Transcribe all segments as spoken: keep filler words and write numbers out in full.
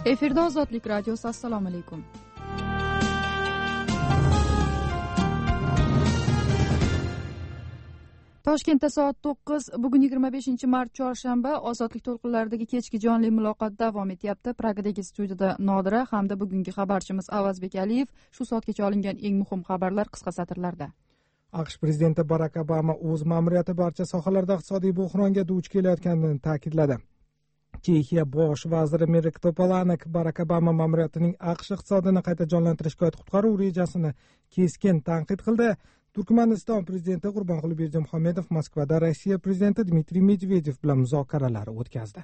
Efirda Ozodlik radiosi. Assalomu alaykum. Toshkentda soat to'qqiz, bugun yigirma beshinchi mart chorshanba, Ozodlik to'lqinlaridagi kechki jonli muloqot davom etyapti. Pragadagi studiyada Nodira hamda bugungi xabarchimiz Avazbek Aliyev. Shu soatgacha olingan eng muhim xabarlar qisqa satrlarda. AQSh prezidenti Barak Obama o'z ma'muriyati barcha sohalarda iqtisodiy buhronga duch kelayotganini ta'kidladi. Chexiya bosh vaziri Mirek Topolanek Barak Obama ma'muriyatining AQSh iqtisodini qayta jonlantirishga oid qutqaruv rejasini keskin tanqid qildi. Turkmaniston prezidenti Qurbonquli Berdimuhamedov Moskvada Rossiya prezidenti Dmitriy Medvedev bilan muzokaralar o'tkazdi.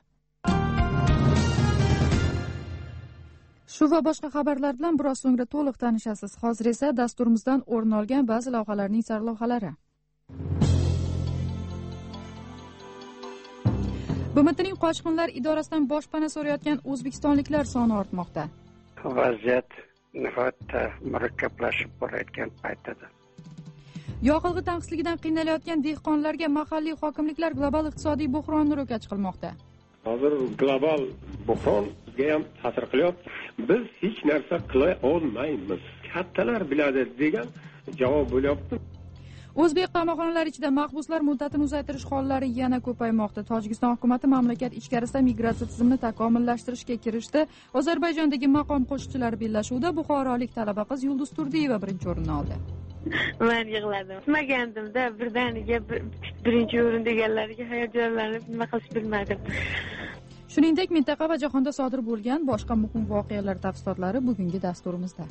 Shu va boshqa xabarlar bilan biroz so'ngra to'liq tanishasiz. Hozir esa dasturimizdan o'rin olgan ba'zi lavhalarning sarlavhalari. B M Tning qochqinlar idorasidan boshpana so'rayotgan o'zbekistonliklar soni ortmoqda. Vaziyat nihoyatda murakkablashib borayotgan paytda. Yoqilg'i tanqisligidan qiynalayotgan dehqonlarga mahalliy hokimliklar global iqtisodiy buhronni ro'kach qilmoqda. Hozir global buhron bizga ham ta'sir qilyapti. Biz hech narsa qila olmaymiz. Kattalar biladi degan javob bo'lyapti. O'zbek qamoqxonalari ichida mahbuslar muddatini uzaytirish hollari yana ko'paymoqda. Tojikiston hukumati mamlakat ichkarisida migratsiya tizimini takomillashtirishga kirishdi. Ozarbayjondagi maqom qo'shiqchilar bellashuvida buxorolik talaba qiz Yulduz Turdiyeva birinchi o'rinni oldi. Men yig'ladim. Kutmagandimda birdaniga birinchi o'rin deganlariga hayajonlanib nima qilish bilmadim. Shuningdek, mintaqa va jahonda sodir bo'lgan boshqa muhim voqealar tafsilotlari bugungi dasturimizda.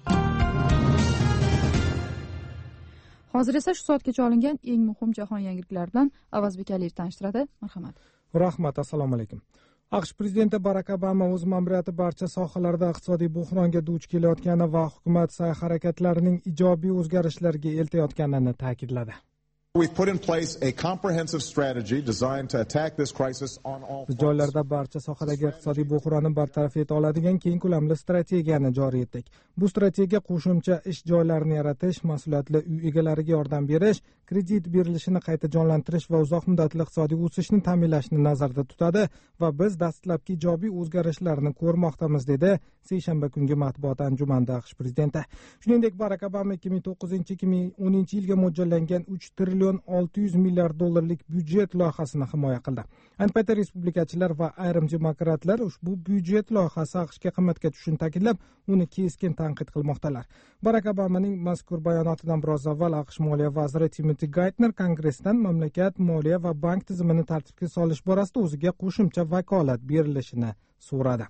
Hozir esa shu soatgacha olingan eng muhim jahon yangiliklari bilan Avazbek Aliyev tanishtiradi. Marhamat. Rahmat, assalomu alaykum. AQSh prezidenti Barak Obama o'z ma'muriyati barcha sohalarda iqtisodiy buhronga duch kelayotgani va hukumat sa'y-harakatlarining ijobiy o'zgarishlarga eltayotganini ta'kidladi. We've put in place a comprehensive strategy designed to attack this crisis on all fronts. Joylarda barcha sohadagi iqtisodiy buhronni bartaraf eta oladigan keng ko'lamli strategiyani joriy etdik. Bu strategiya qo'shimcha ish joylarini yaratish, mas'uliyatli uy egalariga yordam berish, kredit berilishini qayta jonlantirish va uzoq muddatli iqtisodiy o'sishni ta'minlashni nazarda tutadi va biz dastlabki ijobiy o'zgarishlarni ko'rmoqdamiz, dedi seshanba kungi matbuot anjumanida AQSh prezidenti. Shuningdek, Barak Obama ikki ming to'qqizinchi ikki ming o'ninchi yilga mo'ljallangan uch trillion olti yuz milliard dollarlik byudjet loyihasini himoya qildi. Ayni paytda respublikachilar va ayrim demokratlar ushbu byudjet loyihasi AQShga qimmatga tushishini ta'kidlab, uni keskin tanqid qilmoqdalar. Barak Obamaning mazkur bayonotidan biroz avval AQSh moliya vaziri Timothy Geithner Kongressdan mamlakat moliya va bank tizimini tartibga solish borasida o'ziga qo'shimcha vakolat berilishini so'radi.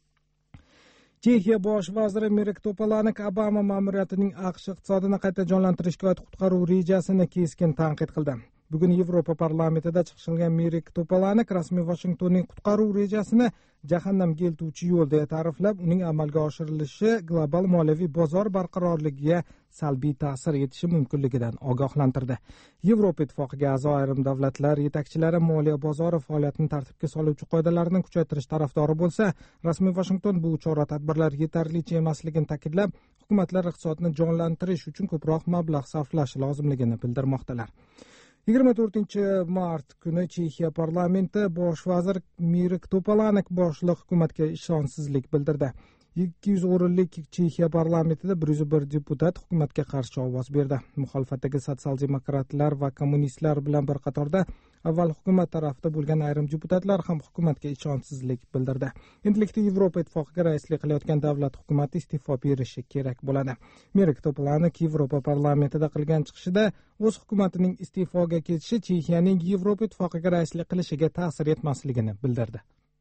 Chexiya bosh vaziri Mirek Topolanek Obama ma'muriyatining AQSh iqtisodini qayta jonlantirishga oid qutqaruv rejasini keskin tanqid qildi. Bugun Yevropa parlamentida chiqish qilgan Mirek Topolanek rasmiy Washingtonning qutqaruv rejasini jahannamga eltuvchi yo'l deya ta'riflab, uning amalga oshirilishi global moliyaviy bozor barqarorligiga salbiy ta'sir etishi mumkinligidan ogohlantirdi. Yevropa ittifoqiga a'zo ayrim davlatlar yetakchilari moliya bozori faoliyatini tartibga soluvchi qoidalarni kuchaytirish tarafdori bo'lsa, rasmiy Washington bu chora-tadbirlar yetarlicha emasligini ta'kidlab, hukumatlar iqtisodni jonlantirish uchun ko'proq mablag' sarflashi lozimligini bildirmoqdalar. yigirma to'rtinchi mart kuni Chexiya parlamenti bosh vazir Mirek Topolanek boshliq hukumatga ishonchsizlik bildirdi. ikki yuz o'rinlik Chexiya parlamentida bir yuz bir deputat hukumatga qarshi ovoz berdi. Muxolifatdagi sotsial-demokratlar va kommunistlar bilan bir qatorda avval hukumat tarafida bo'lgan ayrim deputatlar ham hukumatga ishonchsizlik bildirdi. Endilikda Yevropa ittifoqiga raislik qilayotgan davlat hukumati iste'fo berishi kerak bo'ladi. Mirek Topolanek Yevropa parlamentida qilgan chiqishida o'z hukumatining iste'foga ketishi Chexiyaning Yevropa ittifoqiga raislik qilishiga ta'sir etmasligini bildirdi.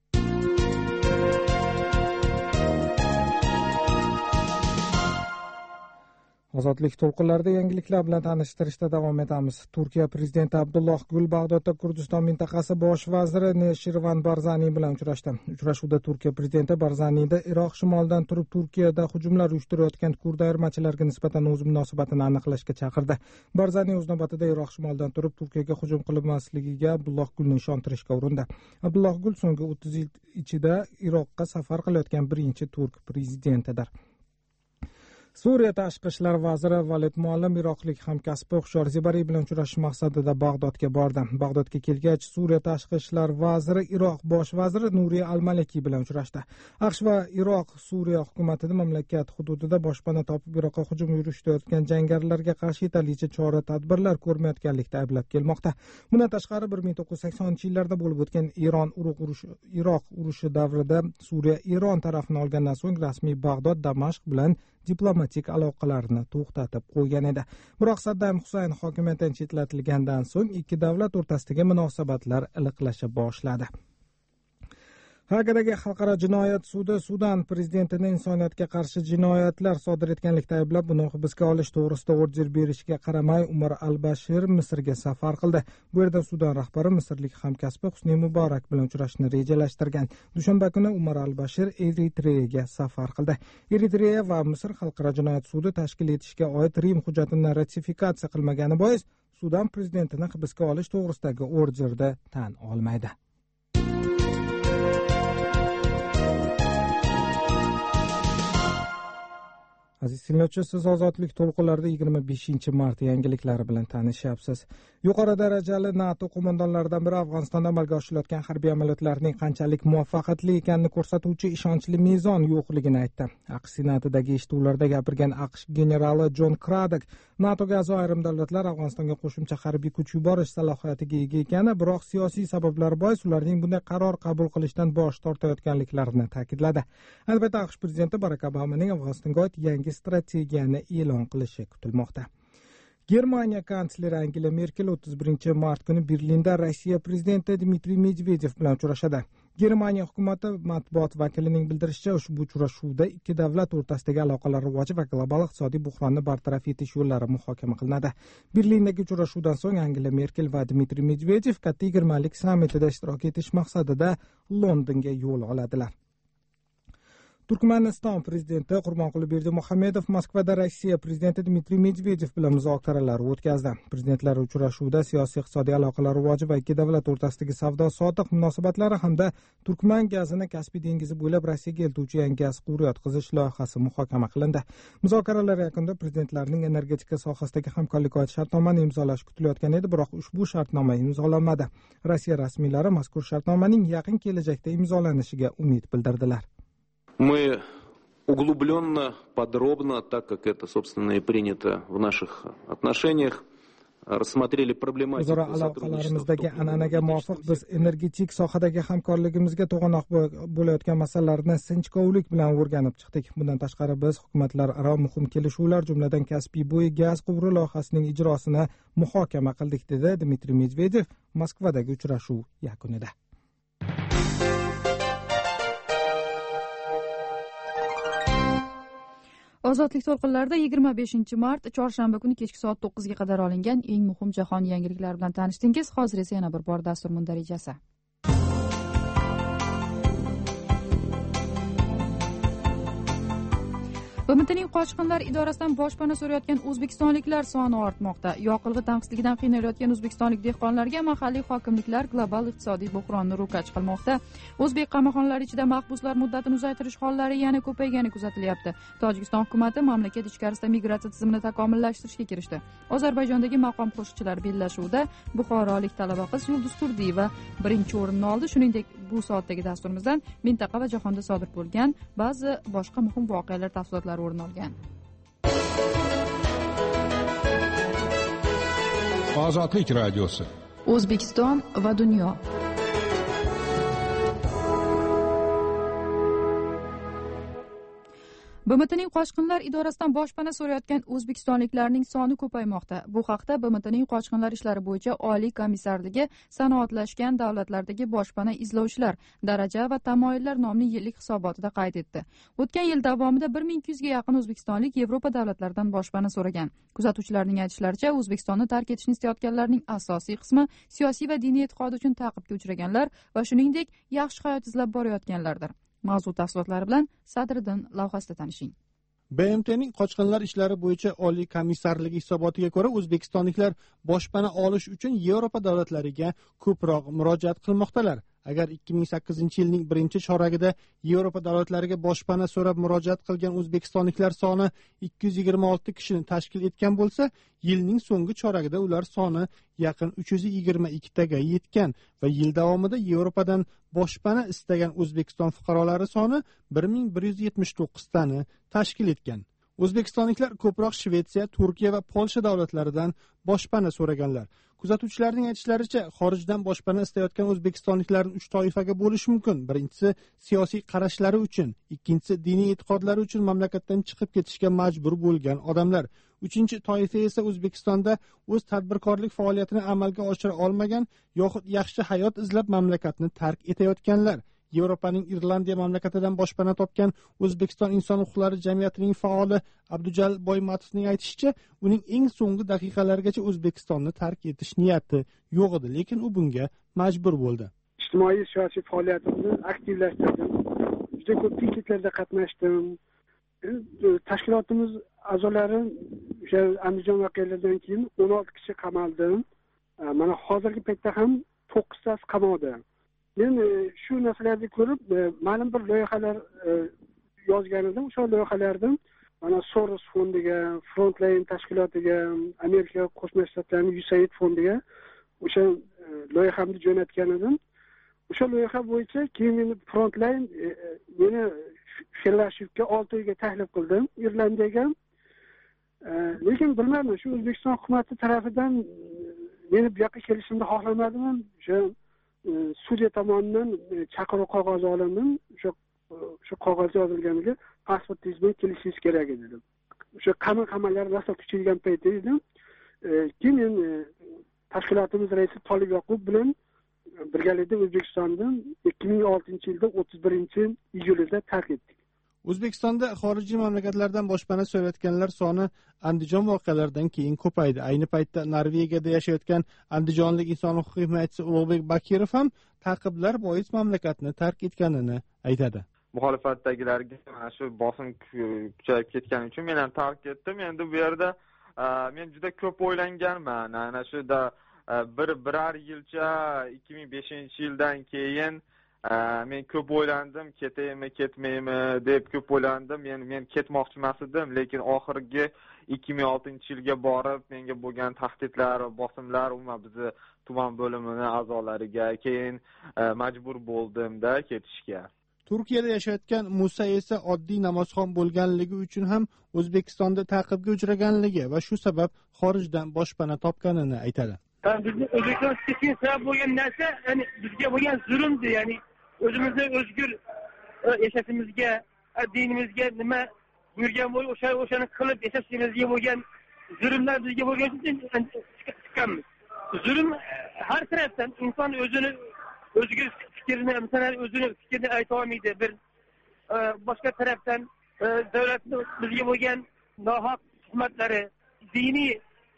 Ozodlik to'lqinlarida yangiliklar bilan tanishtirishda davom etamiz. Turkiya prezidenti Abdulloh Gul Bag'dodda Kurdiston mintaqasi bosh vaziri Neshirvan Barzani bilan uchrashdi. Uchrashuvda Turkiya prezidenti Barzanida Iroq shimolidan turib Turkiyada hujumlar uyushtirayotgan kurd ayirmachilarga nisbatan o'z munosabatini aniqlashga chaqirdi. Barzani o'z navbatida Iroq shimolidan turib Turkiyaga hujum qilinmasligiga Abdulloh Gulni ishontirishga urindi. Abdulloh Gul so'nggi o'ttiz yil ichida Iroqqa safar qilayotgan birinchi turk prezidentidir. Suriya tashqi ishlar vaziri Valid Muallim iroqlik hamkasbi Xushyor Zebari bilan uchrashish maqsadida Bag'dodga bordi. Bag'dodga kelgach, Suriya tashqi ishlar vaziri Iroq bosh vaziri Nuriy al-Maliki bilan uchrashdi. AQSh va Iroq Suriya hukumatini mamlakat hududida boshpana topib Iroqqa hujum uyushtirayotgan jangarilarga qarshi yetarlicha chora-tadbirlar ko'rmayotganlikda ayblab kelmoqda. Bundan tashqari bir ming to'qqiz yuz saksoninchi yillarda bo'lib o'tgan Eron uruq urushi Iroq urushi davrida Suriya Eron tarafini olgandan so'ng rasmiy Bag'dod Damashq bilan diplomatik aloqalarni to'xtatib qo'ygan edi. Biroq Saddam Husayn hokimiyatdan chetlatilgandan so'ng ikki davlat o'rtasidagi munosabatlar iliqlasha boshladi. Hagadagi xalqaro jinoyat sudi Sudan prezidentini insoniyatga qarshi jinoyatlar sodir etganlikda ayblab, uni hibsga olish to'g'risida order berishiga qaramay Umar al-Bashir Misrga safar qildi. Bu yerda Sudan rahbari misrlik hamkasbi Husni Muborak bilan uchrashishni rejalashtirgan. Dushanba kuni Umar al-Bashir Eritreyaga safar qildi. Eritreya va Misr xalqaro jinoyat sudi tashkil etishga oid Rim hujjatini ratifikatsiya qilmagani bois Sudan prezidentini hibsga olish to'g'risidagi orderda tan olmaydi. Aziz tinglovchi, siz ozodlik to'lqinlarida yigirma beshinchi mart yangiliklari bilan tanishyapsiz. Yuqori darajali NATO qo'mondonlaridan biri Afg'onistonda amalga oshirilayotgan harbiy amaliyotlarning qanchalik muvaffaqiyatli ekanini ko'rsatuvchi ishonchli mezon yo'qligini aytdi. AQSh senatidagi eshituvlarda gapirgan AQSh generali Jon Kradok NATOga a'zo ayrim davlatlar Afg'onistonga qo'shimcha harbiy kuch yuborish salohiyatiga ega ekani, biroq siyosiy sabablar bois ularning bunday qaror qabul qilishdan bosh tortayotganliklarini ta'kidladi. Ayni paytda AQSh prezidenti Barak Obamaning Afg'onistonga oid yangi strategiyani e'lon qilishi kutilmoqda. Germaniya kansleri Angela Merkel o'ttiz birinchi mart kuni Berlinda Rossiya prezidenti Dmitriy Medvedev bilan uchrashadi. Germaniya hukumati matbuot vakilining bildirishicha, ushbu uchrashuvda ikki davlat o'rtasidagi aloqalar rivoji va global iqtisodiy buhronni bartaraf etish yo'llari muhokama qilinadi. Berlindagi uchrashuvdan so'ng Angela Merkel va Dmitriy Medvedev katta yigirmalik sammitida ishtirok etish maqsadida Londonga yo'l oladilar. Turkmaniston prezidenti Qurbanquli Berdimuhamedov Moskvada Rossiya prezidenti Dmitriy Medvedev bilan muzokaralar o'tkazdi. Prezidentlar uchrashuvida siyosiy iqtisodiy aloqalar rivoji va ikki davlat o'rtasidagi savdo-sotiq munosabatlari hamda Turkman gazini Kaspiy dengizi bo'ylab Rossiyaga eltuvchi yangi gaz quvuri yotqizish loyihasi muhokama qilindi. Muzokaralar yakunida prezidentlarning energetika sohasidagi hamkorlikka oid shartnomani imzolash kutilayotgan edi, biroq ushbu shartnoma imzolanmadi. Rossiya rasmiylari mazkur shartnomaning yaqin kelajakda imzolanishiga umid bildirdilar. Мы углубленно, подробно, так как это, собственно, и принято в наших отношениях, рассмотрели проблематику aloqalarimizdagi an'anaga muvofiq biz energetik sohadagi hamkorligimizga to'g'anoq bo'layotgan masalalarni sinchkovlik bilan o'rganib chiqdik. Bundan tashqari biz hukumatlararo muhim kelishuvlar, jumladan Kaspiy bo'yi gaz quvuri loyihasining ijrosini muhokama qildik, dedi Dmitriy Medvedev Moskvadagi uchrashuv yakunida. Ozodlik to'lqinlarida yigirma beshinchi mart chorshanba kuni kechki soat to'qqizga qadar olingan eng muhim jahon yangiliklari bilan tanishdingiz. Hozir esa yana bir bor dastur mundarijasi. B M Tning qochqinlar idorasidan boshpana so'rayotgan o'zbekistonliklar soni ortmoqda. Yoqilg'i tanqisligidan qiynalayotgan o'zbekistonlik dehqonlarga mahalliy hokimliklar global iqtisodiy buhronni ro'kach qilmoqda. O'zbek qamoqxonalari ichida mahbuslar muddatini uzaytirish hollari yana ko'paygani kuzatilyapti. Tojikiston hukumati mamlakat ichkarisida migratsiya tizimini takomillashtirishga kirishdi. Ozarbayjondagi maqom qo'shiqchilar bellashuvida buxorolik talaba qiz Yulduz Turdiyeva birinchi o'rinni oldi. Shuningdek, bu soatdagi dasturimizdan mintaqa va jahonda sodir bo'lgan ba'zi boshqa muhim voqealar tafsilotlari o'rin olgan. Ozodlik radiosi. O'zbekiston va dunyo. B M Tning qochqinlar idorasidan boshpana so'rayotgan o'zbekistonliklarning soni ko'paymoqda. Bu haqda B M Tning qochqinlar ishlari bo'yicha Oliy komissarligi sanoatlashgan davlatlardagi boshpana izlovchilar, daraja va tamoyillar nomli yillik hisobotida qayd etdi. O'tgan yil davomida bir ming ikki yuzga yaqin o'zbekistonlik Yevropa davlatlaridan boshpana so'ragan. Kuzatuvchilarning aytishlaricha, O'zbekistonni tark etishni istayotganlarning asosiy qismi siyosiy va diniy e'tiqodi uchun ta'qibga uchraganlar va shuningdek yaxshi hayot izlab borayotganlardir. Mavzu tafsilotlari bilan Sadriddin lavhasida tanishing. B M Tning qochqinlar ishlari bo'yicha Oliy komissarligi hisobotiga ko'ra, o'zbekistonliklar boshpana olish uchun Yevropa davlatlariga ko'proq murojaat qilmoqdalar. Agar ikki ming sakkizinchi yilning birinchi choragida Yevropa davlatlariga boshpana so'rab murojaat qilgan o'zbekistonliklar soni ikki yuz yigirma olti kishini tashkil etgan bo'lsa, yilning so'nggi choragida ular soni yaqin uch yuz yigirma ikki taga yetgan va yil davomida Yevropadan boshpana istagan O'zbekiston fuqarolari soni bir ming bir yuz yetmish to'qqiz tani tashkil etgan. O'zbekistonliklar ko'proq Shvetsiya, Turkiya va Polsha davlatlaridan boshpana so'raganlar. Kuzatuvchilarning aytishlaricha, xorijdan boshpana istayotgan o'zbekistonliklarning uch toifaga bo'lishi mumkin. Birinchisi siyosiy qarashlari uchun, ikkinchisi diniy e'tiqodlari uchun mamlakatdan chiqib ketishga majbur bo'lgan odamlar. Uchinchi toifa esa O'zbekistonda o'z tadbirkorlik faoliyatini amalga oshira olmagan yoxud yaxshi hayot izlab mamlakatni tark etayotganlar. Yevropaning Irlandiya mamlakatidan boshpana topgan O'zbekiston inson huquqlari jamiyatining faoli Abdujalil Boymatovning aytishicha, uning eng so'nggi daqiqalargacha O'zbekistonni tark etish niyati yo'q edi, lekin u bunga majbur bo'ldi. Ijtimoiy siyosiy faoliyatimni aktivlashtirdim. Juda ko'p piketlarda qatnashdim. Tashkilotimiz a'zolari o'sha Andijon voqealaridan keyin o'n olti kishi qamaldi. Mana hozirgi paytda ham to'qqiztasi qamoqda. Men shu narsalarni ko'rib, ma'lum bir loyihalar yozgan edim. O'sha loyihalardan mana Soros fondiga, Frontline tashkilotiga, Amerika Qo'shma Shtatlarining U S A I D fondiga o'sha loyihamni jo'natgan edim. O'sha loyiha bo'yicha keyin meni Frontline meni fellowshipga olti oyga taklif qildim Irlandiyaga. Lekin bilmadim, shu O'zbekiston hukumati tarafidan meni bu yoqqa kelishimni xohlamadim. O'sha sudya tomonidan chaqiruv qog'ozi olindim. O'sha o'sha qog'ozda yozilganiga pasportingiz bilan kelishingiz kerak edi dedim. O'sha qamal-qamallar rosa kuchaygan paytda edim. Keyin men tashkilotimiz raisi Tolib Yoqub bilan birgalikda O'zbekistondan ikki ming oltinchi yilda o'ttiz birinchi iyulda tark etdik. O'zbekistonda xorijiy mamlakatlardan boshpana so'rayotganlar soni Andijon voqealaridan keyin ko'paydi. Ayni paytda Norvegiyada yashayotgan andijonlik inson huquq himoyachisi Ulug'bek Bakirov ham ta'qiblar bois mamlakatni tark etganini aytadi. Muxolifatdagilarga mana shu bosim kuchayib ketgani uchun men ham tark etdim. Endi bu yerda men juda ko'p o'ylanganman. Ana shuda bir birar yilcha ikki ming beshinchi yildan keyin men ko'p o'ylandim, ketaymi, ketmaymi deb ko'p o'ylandim. Men men ketmoqchi emas edim, lekin oxirgi ikki ming oltinchi yilga borib menga bo'lgan tahdidlar va bosimlar umuman bizni tuman bo'limining a'zolariga keyin majbur bo'ldimda ketishga. Turkiyada yashayotgan Musa esa oddiy namozxon bo'lganligi uchun ham O'zbekistonda ta'qibga uchraganligi va shu sabab xorijdan boshpana topganini aytadi. Bizni O'zbekiston ketishga sabab bo'lgan narsa, ya'ni bizga bo'lgan zulmdir, ya'ni o'zimizni o'zgur yashashimizga, dinimizga nima buyurgan bo'lsa, o'sha o'shani qilib yashashimizga bo'lgan zulmlar bizga bo'lgan uchun chiqqanmiz. Zulm har tarafdan inson o'zini o'zgur fikrini, masalan, o'zini fikrini ayta olmaydi. Bir boshqa tarafdan davlatning bizga bo'lgan nohaq xizmatlari, diniy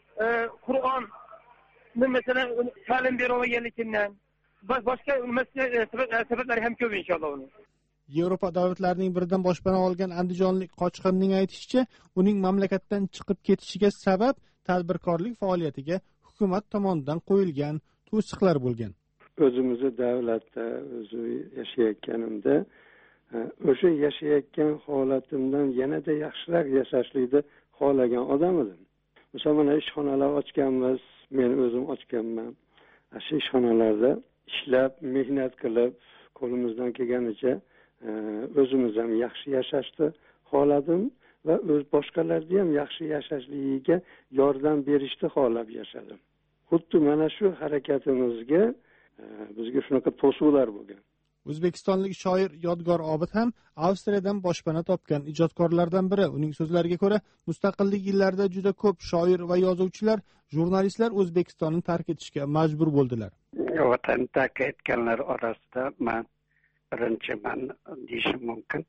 Qur'on mesela ta'lim berolmaganligidan boshqa sabablari ham ko'p inshaalloh uni. Yevropa davlatlarining biridan boshpana olgan andijonlik qochqinning aytishicha, uning mamlakatdan chiqib ketishiga sabab tadbirkorlik faoliyatiga hukumat tomonidan qo'yilgan to'siqlar bo'lgan. O'zimizni davlatda o'zi yashayotganimda, o'sha yashayotgan holatimdan yanada yaxshiroq yashashlikni xohlagan odam edim. Masalan, mana ishxonalar ochganmiz, men o'zim ochganman. Shu ishxonalarda ishlab, mehnat qilib, qo'limizdan kelganicha o'zimiz ham yaxshi yashashni xohladim va o'z boshqalarga ham yaxshi yashashligiga yordam berishni xohlab yashadim. Xuddi mana shu harakatimizga bizga shunaqa to'suvlar bo'lgan. O'zbekistonlik shoir Yodgor Obid ham Avstriyadan boshpana topgan ijodkorlardan biri. Uning so'zlariga ko'ra, mustaqillik yillarida juda ko'p shoir va yozuvchilar, jurnalistlar O'zbekistonni tark etishga majbur bo'ldilar. Vatan tark etganlar orasida men birinchiman deyishim mumkin.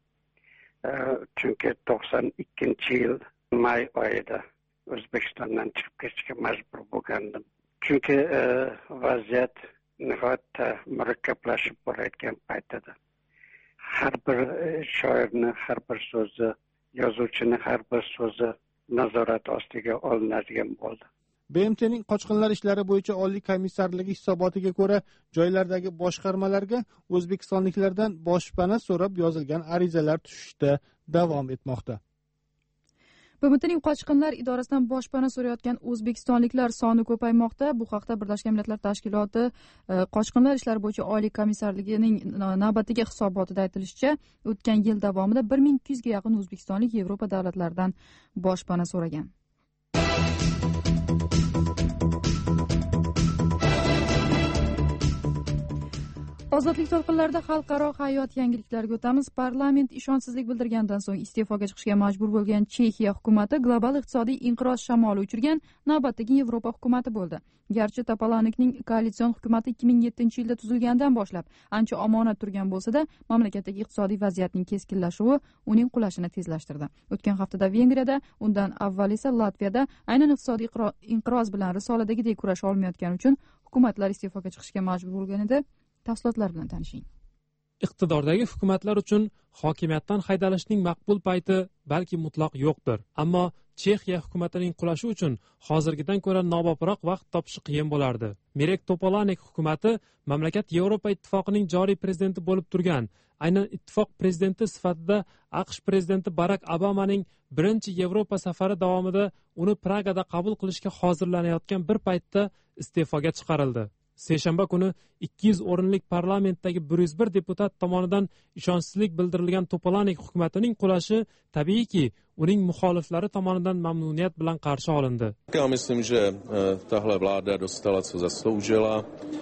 Chunki to'qson ikkinchi yil may oyida O'zbekistondan chiqib ketishga majbur bo'lgandim. Chunki vaziyat nihoyatda murakkablashib borayotgan paytda har bir shoirni har bir so'zi, yozuvchini har bir so'zi nazorat ostiga olinadigan bo'ldi. B M T'ning qochqinlar ishlari bo'yicha oliy komissarligi hisobotiga ko'ra, joylardagi boshqarmalarga o'zbekistonliklardan boshpana so'rab yozilgan arizalar tushishda davom etmoqda. B M T'ning qochqinlar idorasidan boshpana so'rayotgan o'zbekistonliklar soni ko'paymoqda. Bu haqda Birlashgan Millatlar Tashkiloti qochqinlar ishlari bo'yicha oliy komissarligining navbatdagi hisobotida aytilishicha, o'tgan yil davomida bir ming ikki yuzga yaqin o'zbekistonlik Yevropa davlatlaridan boshpana so'ragan. Ozodlik to'lqinlarida xalqaro hayot yangiliklariga o'tamiz. Parlament ishonchsizlik bildirgandan so'ng iste'foga chiqishga majbur bo'lgan Chexiya hukumati global iqtisodiy inqiroz shamoli uchirgan navbatdagi Yevropa hukumati bo'ldi. Garchi Topolanikning koalitsion hukumati ikki ming yettinchi yilda tuzilgandan boshlab ancha omonat turgan bo'lsa-da, mamlakatdagi iqtisodiy vaziyatning keskinlashuvi uning qulashini tezlashtirdi. O'tgan haftada Vengriyada, undan avval esa Latviyada aynan iqtisodiy inqiroz bilan risoladagidek kurasha olmayotgani uchun hukumatlar iste'foga chiqishga majbur bo'lgan edi. Tafsilotlar bilan tanishing. Iqtidordagi hukumatlar uchun hokimiyatdan haydalishning maqbul payti balki mutlaq yo'qdir. Ammo Chexiya hukumatining qulashi uchun hozirgidan ko'ra nobobroq vaqt topishi qiyin bo'lardi. Mirek Topolanek hukumati mamlakat Yevropa ittifoqining joriy prezidenti bo'lib turgan, aynan ittifoq prezidenti sifatida AQSh prezidenti Barak Obamaning birinchi Yevropa safari davomida uni Pragada qabul qilishga hozirlanayotgan bir paytda iste'foga chiqarildi. Seshanba kuni ikki yuz o'rinlik parlamentdagi bir yuz bir deputat tomonidan ishonchsizlik bildirilgan Topolanek hukumatining qulashi tabiiyki uning muxoliflari tomonidan mamnuniyat bilan qarshi olindi. Já myslím, že tahle vláda dostala co zasloužila.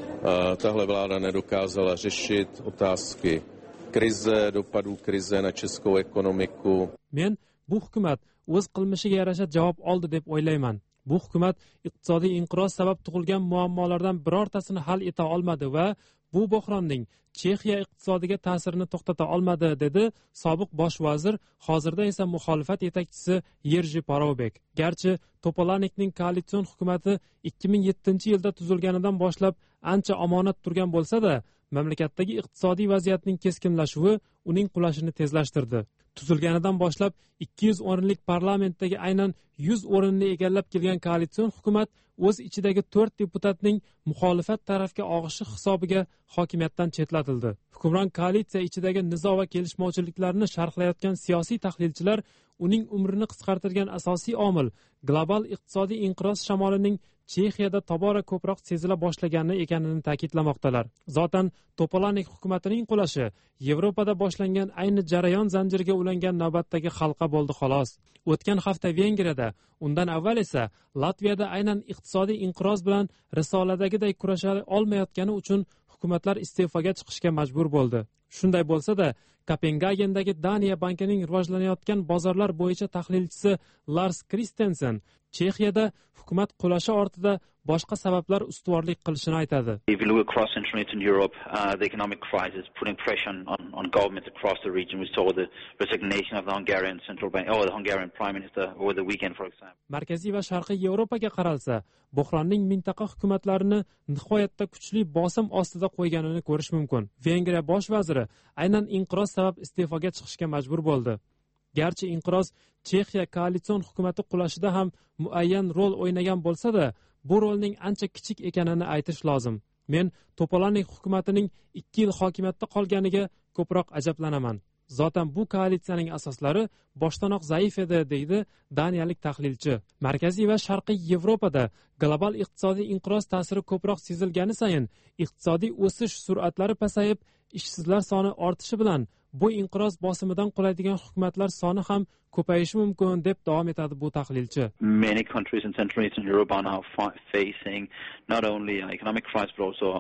Tahle vláda nedokázala řešit otázky krize, dopadů krize na českou ekonomiku. Men bu hukumat o'z qilmishiga yarasha javob oldi deb o'ylayman. Bu hukumat iqtisodiy inqiroz sabab tug'ilgan muammolardan birortasini hal eta olmadi va bu bo'hronning Chexiya iqtisodiga ta'sirini to'xtata olmadi, dedi sobiq bosh vazir, hozirda esa muxolifat yetakchisi Yerji Parobek. Garchi Topolanekning koalitsion hukumati ikki ming yettinchi yilda tuzilganidan boshlab ancha omonat turgan bo'lsa-da, mamlakatdagi iqtisodiy vaziyatning keskinlashuvi uning qulashini tezlashtirdi. Tuzilganidan boshlab ikki yuz o'rinlik parlamentdagi aynan yuz o'rinni egallab kelgan koalitsion hukumat o'z ichidagi to'rt deputatning muxolifat tarafga og'ishi hisobiga hokimiyatdan chetlatildi. Hukmron koalitsiya ichidagi nizo va kelishmovchiliklarni sharhlayotgan siyosiy tahlilchilar uning umrini qisqartirgan asosiy omil global iqtisodiy inqiroz shamolining Chexiyada tobora ko'proq sezila boshlagani ekanini ta'kidlamoqdalar. Zotan Topolanek hukumatining qulashi Yevropada boshlangan ayni jarayon zanjiriga ulangan navbatdagi halqa bo'ldi xolos. O'tgan hafta Vengriyada, undan avval esa Latviyada aynan iqtisodiy inqiroz bilan risoladagiday kurasha olmayotgani uchun hukumatlar iste'foga chiqishga majbur bo'ldi. Shunday bo'lsa-da, Kopengagendagi Daniya bankining rivojlanayotgan bozorlar bo'yicha tahlilchisi Lars Christensen Chexiyada hukumat qulashi ortida boshqa sabablar ustuvorlik qilishini aytadi. If you look across Central and Eastern Europe, uh, the economic crisis putting pressure on, on governments across the region. We saw the resignation of the Hungarian central bank, or the Hungarian prime minister over the weekend, for example. Markaziy va sharqiy Yevropaga qaralsa, bo'hronning mintaqa hukumatlarini nihoyatda kuchli bosim ostida qo'yganini ko'rish mumkin. Vengriya bosh vaziri aynan inqiroz sabab iste'foga chiqishga majbur bo'ldi. Garchi inqiroz Chexiya koalitsion hukumati qulashida ham muayyan rol o'ynagan bo'lsa-da, bu rolning ancha kichik ekanini aytish lozim. Men Topolanek hukumatining ikki yil hokimiyatda qolganiga ko'proq ajablanaman. Zotan bu koalitsiyaning asoslari boshdanoq zaif edi, deydi daniyalik tahlilchi. Markaziy va sharqiy Yevropada global iqtisodiy inqiroz ta'siri ko'proq sezilgani sayin iqtisodiy o'sish sur'atlari pasayib, ishsizlar soni ortishi bilan bu inqiroz bosimidan qulaydigan hukumatlar soni ham ko'payishi mumkin, deb davom etadi bu tahlilchi. Many countries in Central and Eastern Europe are now facing not only an economic crisis but also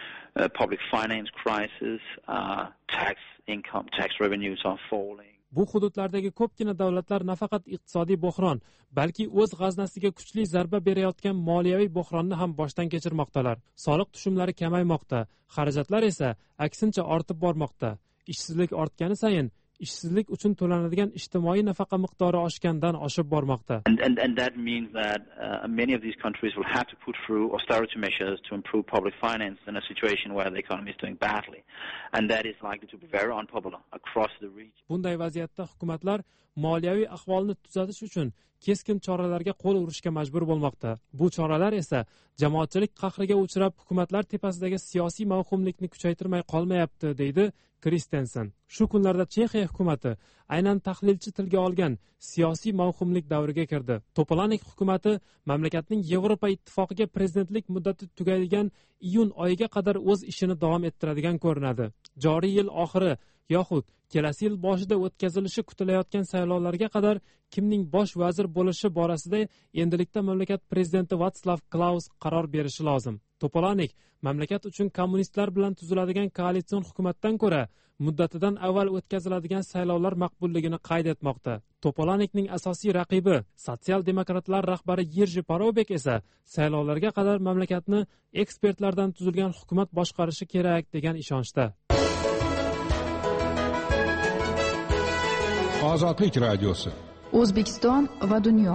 a public finance crisis. Uh, tax income, tax revenues are falling. Bu hududlardagi ko'pgina davlatlar nafaqat iqtisodiy bo'hron, balki o'z g'aznasiga kuchli zarba berayotgan moliyaviy bo'hronni ham boshdan kechirmoqdalar. Soliq tushumlari kamaymoqda, xarajatlar esa aksincha ortib bormoqda. Ishsizlik ortgani sayin ishsizlik uchun to'lanadigan ijtimoiy nafaqa miqdori oshgandan oshib bormoqda. And, and, and that means that uh, many of these countries will have to put through austerity measures to improve public finance in a situation where the economy is doing badly. And that is likely to be very unpopular across the region. Bunday vaziyatda hukumatlar moliyaviy ahvolni tuzatish uchun keskin choralarga qo'l urishga majbur bo'lmoqda. Bu choralar esa jamoatchilik qahriga uchrab hukumatlar tepasidagi siyosiy mavhumlikni kuchaytirmay qolmayapti, deydi Kristensen. Shu kunlarda Chexiya hukumati aynan tahlilchi tilga olgan siyosiy mavhumlik davriga kirdi. Topolanek hukumati mamlakatning Yevropa ittifoqiga prezidentlik muddati tugaydigan iyun oyiga qadar o'z ishini davom ettiradigan ko'rinadi. Joriy yil oxiri yoxud kelasi yil boshida o'tkazilishi kutilayotgan saylovlarga qadar kimning bosh vazir bo'lishi borasida endilikda mamlakat prezidenti Vatslav Klaus qaror berishi lozim. Topolanek mamlakat uchun kommunistlar bilan tuziladigan koalitsion hukumatdan ko'ra muddatidan avval o'tkaziladigan saylovlar maqbulligini qayd etmoqda. Topolanekning asosiy raqibi sotsial demokratlar rahbari Yerji Parobek esa saylovlarga qadar mamlakatni ekspertlardan tuzilgan hukumat boshqarishi kerak degan ishonchda. Ozodlik radiosi. O'zbekiston va dunyo.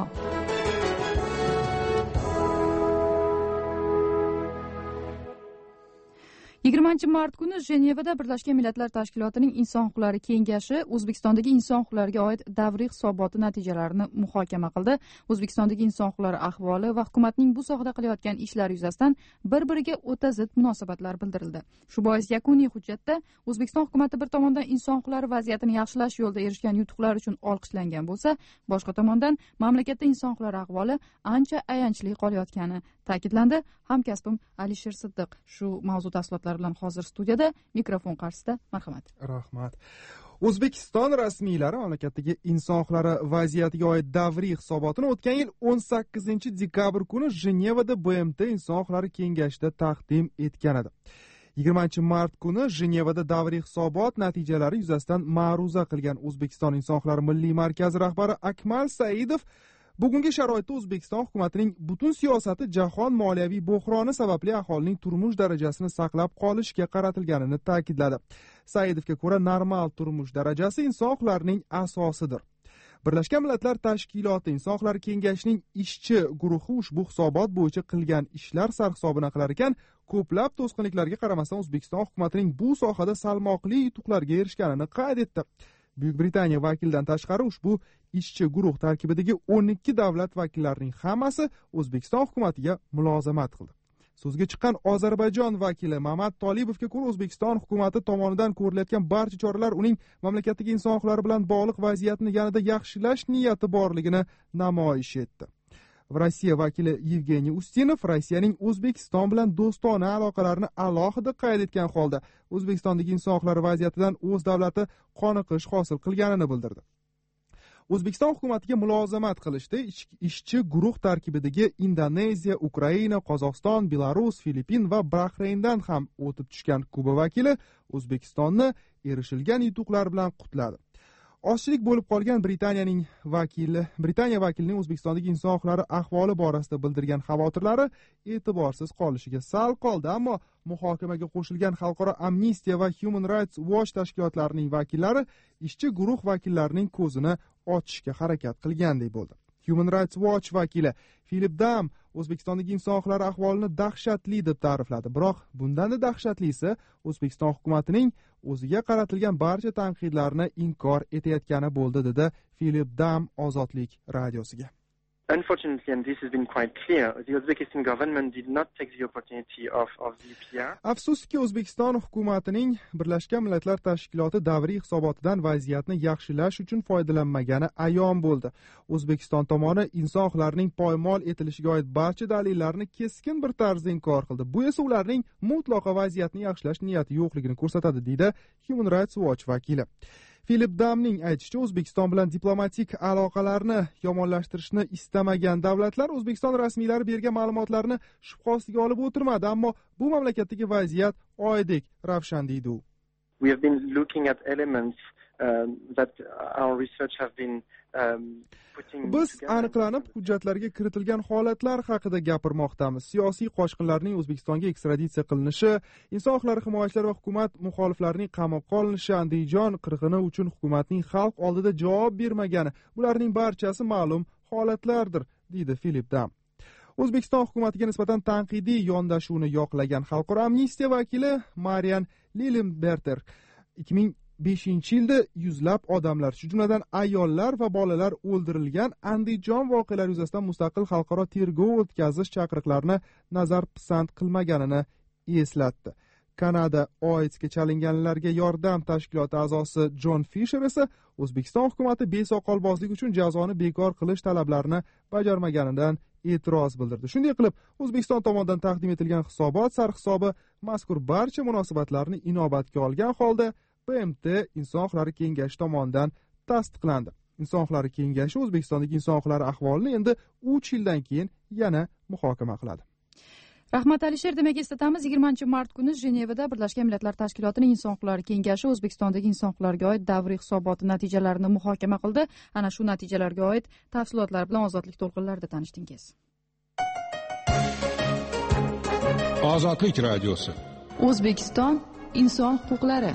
yigirmanchi mart kuni Jenevada Birlashgan Millatlar Tashkilotining Inson huquqlari kengashi O'zbekistondagi inson huquqlariga oid davriy hisoboti natijalarini muhokama qildi. O'zbekistondagi inson huquqlari ahvoli va hukumatning bu sohada qilayotgan ishlari yuzasidan bir-biriga o'ta zid munosabatlar bildirildi. Shu bois yakuniy hujjatda O'zbekiston hukumati bir tomondan inson huquqlari vaziyatini yaxshilash yo'lida erishgan yutuqlar uchun olqishlangan bo'lsa, boshqa tomondan mamlakatda inson huquqlari ahvoli ancha ayanchli qolayotgani ta'kidlandi. Hamkasbim Alisher Siddiq shu mavzu tafsilotlari bilan hozir studiyada, mikrofon qarshisida. Marhamat. Rahmat. O'zbekiston rasmiylari mamlakatdagi inson huquqlari vaziyatiga oid davriy hisobotini o'tgan yil o'n sakkizinchi dekabr kuni Jenevada B M T Inson huquqlari kengashida taqdim etgan edi. yigirmanchi mart kuni Jenevada davriy hisobot natijalari yuzasidan ma'ruza qilgan O'zbekiston Inson huquqlari milliy markazi rahbari Akmal Saidov bugungi sharoitda O'zbekiston hukumatining butun siyosati jahon moliyaviy bo'hroni sababli aholining turmush darajasini saqlab qolishga qaratilganini ta'kidladi. Saidovga ko'ra, normal turmush darajasi inson huquqlarining asosidir. Birlashgan Millatlar Tashkiloti Inson huquqlari kengashining ishchi guruhi ushbu hisobot bo'yicha qilgan ishlar sarhisobini qilar ekan, ko'plab to'sqinliklarga qaramasdan O'zbekiston hukumatining bu sohada salmoqli yutuqlarga erishganini qayd etdi. Buyuk Britaniya vakilidan tashqari ushbu ishchi guruh tarkibidagi o'n ikki davlat vakillarining hammasi O'zbekiston hukumatiga mulozamat qildi. So'zga chiqqan Ozarbayjon vakili Mamad Tolibovga ko'ra, O'zbekiston hukumati tomonidan ko'rilayotgan barcha choralar uning mamlakatdagi inson huquqlari bilan bog'liq vaziyatni yanada yaxshilash niyati borligini namoyish etdi. Rossiya vakili Yevgeniy Ustinov Rossiyaning O'zbekiston bilan do'stona aloqalarini alohida qayd etgan holda O'zbekistondagi inson huquqlari vaziyatidan o'z davlati qoniqish hosil qilganini bildirdi. O'zbekiston hukumatiga mulozamat qilishda ishchi guruh tarkibidagi Indoneziya, Ukraina, Qozog'iston, Belarus, Filippin va Bahrayndan ham o'tib tushgan Kuba vakili O'zbekistonni erishilgan yutuqlar bilan qutladi. Ozchilik bo'lib qolgan Britaniyaning vakili, Britaniya vakilining O'zbekistondagi inson huquqlari ahvoli borasida bildirgan xavotirlari e'tiborsiz qolishiga sal qoldi, ammo muhokamaga qo'shilgan Xalqaro Amnistiya va Human Rights Watch tashkilotlarining vakillari ishchi guruh vakillarining ko'zini ochishga harakat qilgandek bo'ldi. Human Rights Watch vakili Philip Dam O'zbekistondagi inson huquqlari ahvolini dahshatli deb ta'rifladi. Biroq bundan-da dahshatlisi O'zbekiston hukumatining o'ziga qaratilgan barcha tanqidlarni inkor etayotgani bo'ldi, dedi Philip Dam Ozodlik radiosiga. Unfortunately, and this has been quite clear, the Uzbekistan government did not take the opportunity of, of the E P R. Afsuski, O'zbekiston hukumatining Birlashgan Millatlar Tashkiloti davriy hisobotidan vaziyatni yaxshilash uchun foydalanmagani ayon bo'ldi. O'zbekiston tomoni inson huquqlarining poymol etilishiga oid barcha dalillarni keskin bir tarzda inkor qildi. Bu esa ularning mutlaqo vaziyatni yaxshilash niyati yo'qligini ko'rsatadi, deydi Human Rights Watch vakili. Philip Damning aytishicha, O'zbekiston bilan diplomatik aloqalarni yomonlashtirishni istamagan davlatlar O'zbekiston rasmiylari bergan ma'lumotlarni shubha ostiga olib o'tirmadi, ammo bu mamlakatdagi vaziyat oydek ravshan, deydi u. We have been looking at elements um, that our research have been um, Biz aniqlanib hujjatlarga kiritilgan holatlar haqida gapirmoqdamiz. Siyosiy qochqinlarning O'zbekistonga ekstraditsiya qilinishi, inson huquqlari himoyachilari va hukumat muxoliflarining qamoqqa olinishi, Andijon qirg'ini uchun hukumatning xalq oldida javob bermagani, bularning barchasi ma'lum holatlardir, deydi Philip Dam. O'zbekiston hukumatiga nisbatan tanqidiy yondashuvni yoqlagan Xalqaro Amnistiya vakili Marian Lilenberger ikki ming beshinchi yilda yuzlab odamlar, shu jumladan ayollar va bolalar o'ldirilgan Andijon voqealari yuzasidan mustaqil xalqaro tergov o'tkazish chaqiriqlarini nazar pisand qilmaganini eslatdi. Kanada OAIDSga chalinganlarga yordam tashkiloti a'zosi Jon Fisher esa O'zbekiston hukumati besoqolbozlik uchun jazoni bekor qilish talablarini bajarmaganidan e'tiroz bildirdi. Shunday qilib, O'zbekiston tomonidan taqdim etilgan hisobot sarhisobi mazkur barcha munosabatlarni inobatga olgan holda B M T Inson huquqlari kengashi tomonidan tasdiqlandi. Inson huquqlari kengashi O'zbekistondagi inson huquqlari ahvolini endi uch yildan keyin yana muhokama qiladi. Rahmat Alisher, demak eslatamiz, yigirmanchi mart kuni Jenevada Birlashgan Millatlar Tashkilotining Inson huquqlari kengashi O'zbekistondagi inson huquqlariga oid davriy hisoboti natijalarini muhokama qildi. Ana shu natijalarga oid tafsilotlar bilan Ozodlik to'lqinlarida tanishdingiz. Ozodlik radiosi. O'zbekiston inson huquqlari.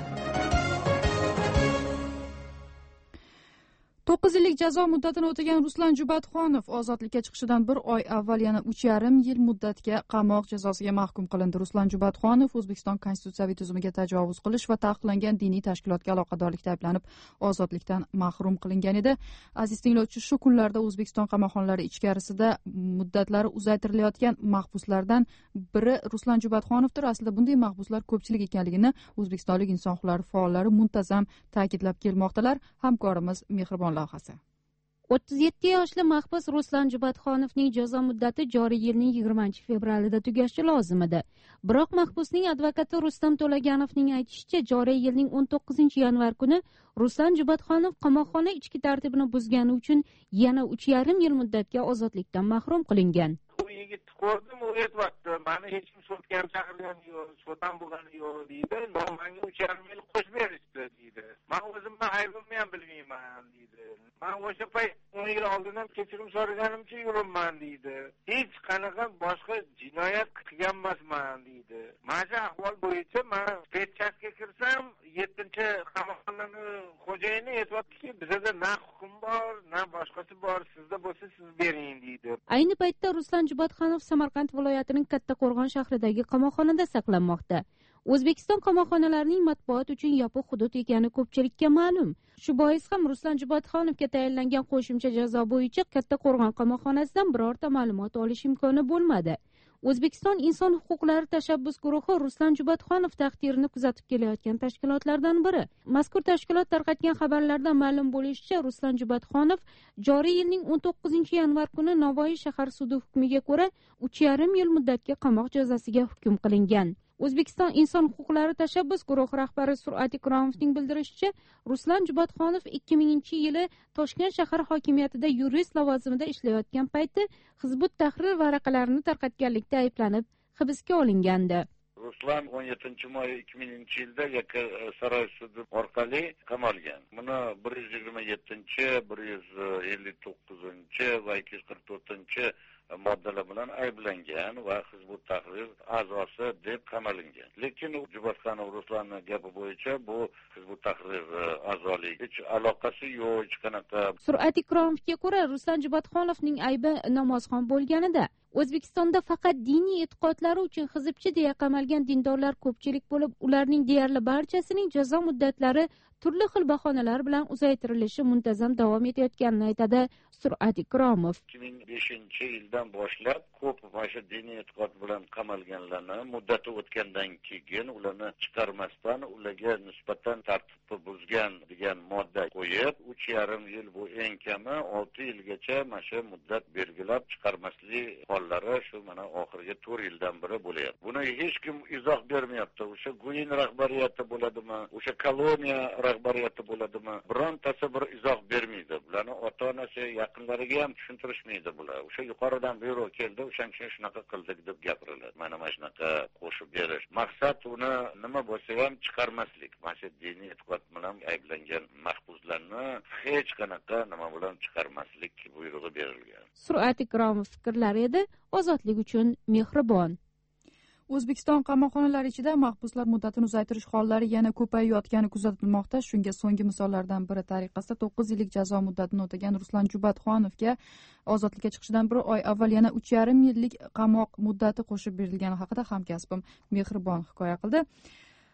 to'qqiz yillik jazo muddatini o'tagan Ruslan Jubatxonov ozodlikka chiqishidan bir oy avval yana uch yarim yil muddatga qamoq jazosiga mahkum qilindi. Ruslan Jubatxonov O'zbekiston konstitutsiyaviy tuzumiga tajovuz qilish va taqiqlangan diniy tashkilotga aloqadorlikda ayblanib ozodlikdan mahrum qilingan edi. Aziz tinglovchi, shu kunlarda O'zbekiston qamoqxonalari ichkarisida muddatlari uzaytirilayotgan mahbuslardan biri Ruslan Jubatxonovdir. Aslida bunday mahbuslar ko'pchilik ekanligini o'zbekistonlik inson huquqlari faollari muntazam ta'kidlab kelmoqdalar. Hamkorimiz Mehribon lavhasi. o'ttiz yetti yoshli mahbus Ruslan Jubatxonovning jazo muddati joriy yilning yigirmanchi fevralida tugashi lozim edi. Biroq mahbusning advokati Rustam To'laganovning aytishicha, joriy yilning o'n to'qqizinchi yanvar kuni Ruslan Jubatxonov qamoqxona ichki tartibini buzgani uchun yana uch yarim yil muddatga ozodlikdan mahrum qilingan. Yigitni ko'rdim, u aytibdi, mani hech kim sudga ham chaqirgani yo'q, sud ham bo'lgani yo'q deydi. Menga uch yarim yil qo'shib berishdi deydi. Men o'zimni aybimni ham bilmayman deydi. Men o'sha payt o'n yil oldin ham kechirim so'raganimcha yuribman deydi. Hech qanaqa boshqa jinoyat qilgan emasman deydi. Mana shu ahvol bo'yicha men petchatga kirsam, yettinchi qamoqxonani xo'jayini aytibdiki, bizda na hukm bor, na boshqasi bor, sizda bo'lsa siz bering deydi. Ayni paytda Ruslan Jubatxonov Samarqand viloyatining Kattaqo'rg'on shahridagi qamoqxonada saqlanmoqda. O'zbekiston qamoqxonalarining matbuot uchun yopiq hudud ekani ko'pchilikka ma'lum. Shu bois ham Ruslan Jubatxonovga tayinlangan qo'shimcha jazo bo'yicha Kattaqo'rg'on qamoqxonasidan birorta ma'lumot olish imkoni bo'lmadi. O'zbekiston inson huquqlari tashabbus guruhi Ruslan Jubatxonov taqdirini kuzatib kelayotgan tashkilotlardan biri. Mazkur tashkilot tarqatgan xabarlardan ma'lum bo'lishicha, Ruslan Jubatxonov joriy yilning o'n to'qqizinchi yanvar kuni Navoiy shahar sudi hukmiga ko'ra uch yarim yil muddatga qamoq jazosiga hukm qilingan. O'zbekiston inson huquqlari tashabbus guruhi rahbari Sur'at Ikromovning bildirishicha, Ruslan Jubatxonov ikki minginchi yili Toshkent shahar hokimiyatida yurist lavozimida ishlayotgan payti Hizbut Tahrir varaqalarini tarqatganlikda ayblanib hibsga olingandi. Ruslan o'n yettinchi may ikki minginchi yilda Yakkasaroy sudi orqali qamalgan. Buni bir yuz yigirma yettinchi, bir yuz ellik to'qqizinchi va ikki yuz qirq to'rtinchi moddalar bilan ayblangan va Hizbut Tahrir a'zosi deb qamalingan. Lekin Jubatxonov Ruslanning gapi bo'yicha bu Hizbut Tahrir a'zolik hech aloqasi yo'q, hech qanaqa. Sur'at Ikromovga ko'ra, Ruslan Jubatxonovning aybi namozxon bo'lganida O'zbekistonda faqat diniy e'tiqodlari uchun hizbchi deya qamalgan dindorlar ko'pchilik bo'lib, ularning deyarli barchasining jazo muddatlari turli xil bahonalar bilan uzaytirilishi muntazam davom etayotganini aytadi Sur'at Ikromov. ikki ming beshinchi yildan boshlab ko'p mana diniy e'tiqod bilan qamalganlarni muddati o'tgandan keyin ularni chiqarmasdan ularga nisbatan tartibni buzgan degan modda qo'yib, uch yarim yil bu eng kami olti yilgacha mana shu muddat belgilab chiqarmaslik hollari shu mana oxirgi to'rt yildan beri bo'lyapti. Buni hech kim izoh bermayapti. O'sha Guin rahbariyati bo'ladimi, o'sha koloniya rahbariyati bo'ladimi, birontasi bir izoh bermaydi. Bularni ota-onasi, yaqinlariga ham tushuntirishmaydi bular. O'sha yuqoridan buyruq keldi, o'shaning uchun shunaqa qildik deb gapiriladi. Mana mana shunaqa qo'shib berish. Maqsad uni nima bo'lsa ham chiqarmaslik. Mana shu diniy e'tiqod bilan ayblangan mahbuslarni hech qanaqa nima bilan chiqarmaslik buyrug'i berilgan. Sur'at Ikromov fikrlari edi. Ozodlik uchun mehribon. O'zbekiston qamoqxonalari ichida mahbuslar muddatini uzaytirish hollari yana ko'payayotgani kuzatilmoqda. Shunga so'nggi misollardan biri tariqasida to'qqiz yillik jazo muddatini o'tagan Ruslan Jubatxonovga ozodlikka chiqishidan bir oy avval yana uch yarim yillik qamoq muddati qo'shib berilgani haqida hamkasbim Mehribon hikoya qildi.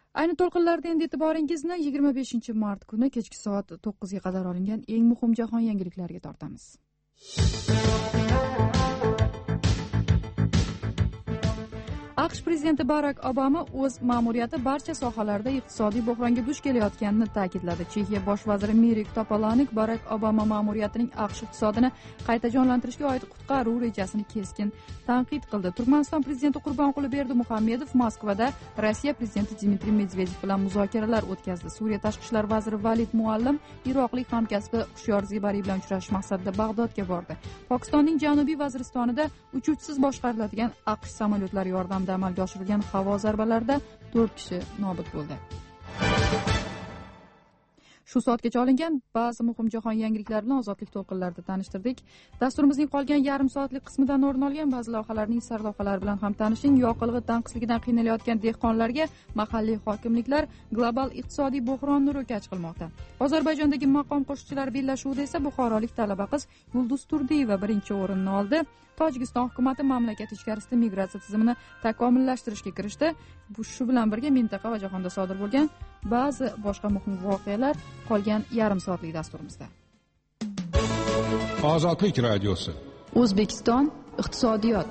Ayni to'lqinlarda endi e'tiboringizni yigirma beshinchi mart kuni kechki soat to'qqizga qadar olingan eng muhim jahon yangiliklariga tortamiz. AQSh prezidenti Barak Obama o'z ma'muriyati barcha sohalarda iqtisodiy buhronga duch kelayotganini ta'kidladi. Chexiya bosh vaziri Mirek Topolanik Barak Obama ma'muriyatining AQSh iqtisodini qayta jonlantirishga oid qutqaruv rejasini keskin tanqid qildi. Turkmaniston prezidenti Qurbonquli Berdimuhamedov Moskvada Rossiya prezidenti Dmitriy Medvedev bilan muzokaralar o'tkazdi. Suriya tashqi ishlar vaziri Valid Muallim iroqlik hamkasbi Xushyor Zebari bilan uchrashish maqsadida Bag'dodga bordi. Pokistonning janubiy Vaziristonida uchuvchisiz boshqariladigan AQSh samolyotlari yordamida amalga oshirilgan havo zarbalarida to'rt kishi nobud bo'ldi. Shu soatgacha olingan ba'zi muhim jahon yangiliklari bilan ozodlik to'lqinlarida tanishtirdik. Dasturimizning qolgan yarim soatlik qismidan o'rin olgan ba'zi lavhalarning sarlavhalari bilan ham tanishing. Yoqilg'i tanqisligidan qiynalayotgan dehqonlarga mahalliy hokimliklar global iqtisodiy buhronni ro'kach qilmoqda. Ozarbayjondagi maqom qo'shiqchilar bellashuvida esa buxorolik talaba qiz Yulduz Turdiyeva birinchi o'rinni oldi. Tojikiston hukumati mamlakat ichkarisida migratsiya tizimini takomillashtirishga kirishdi. Bu shu bilan birga mintaqa va jahonda sodir bo'lgan ba'zi boshqa muhim voqealar qolgan yarim soatlik dasturimizda. Ozodlik radiosi. O'zbekiston iqtisodiyot.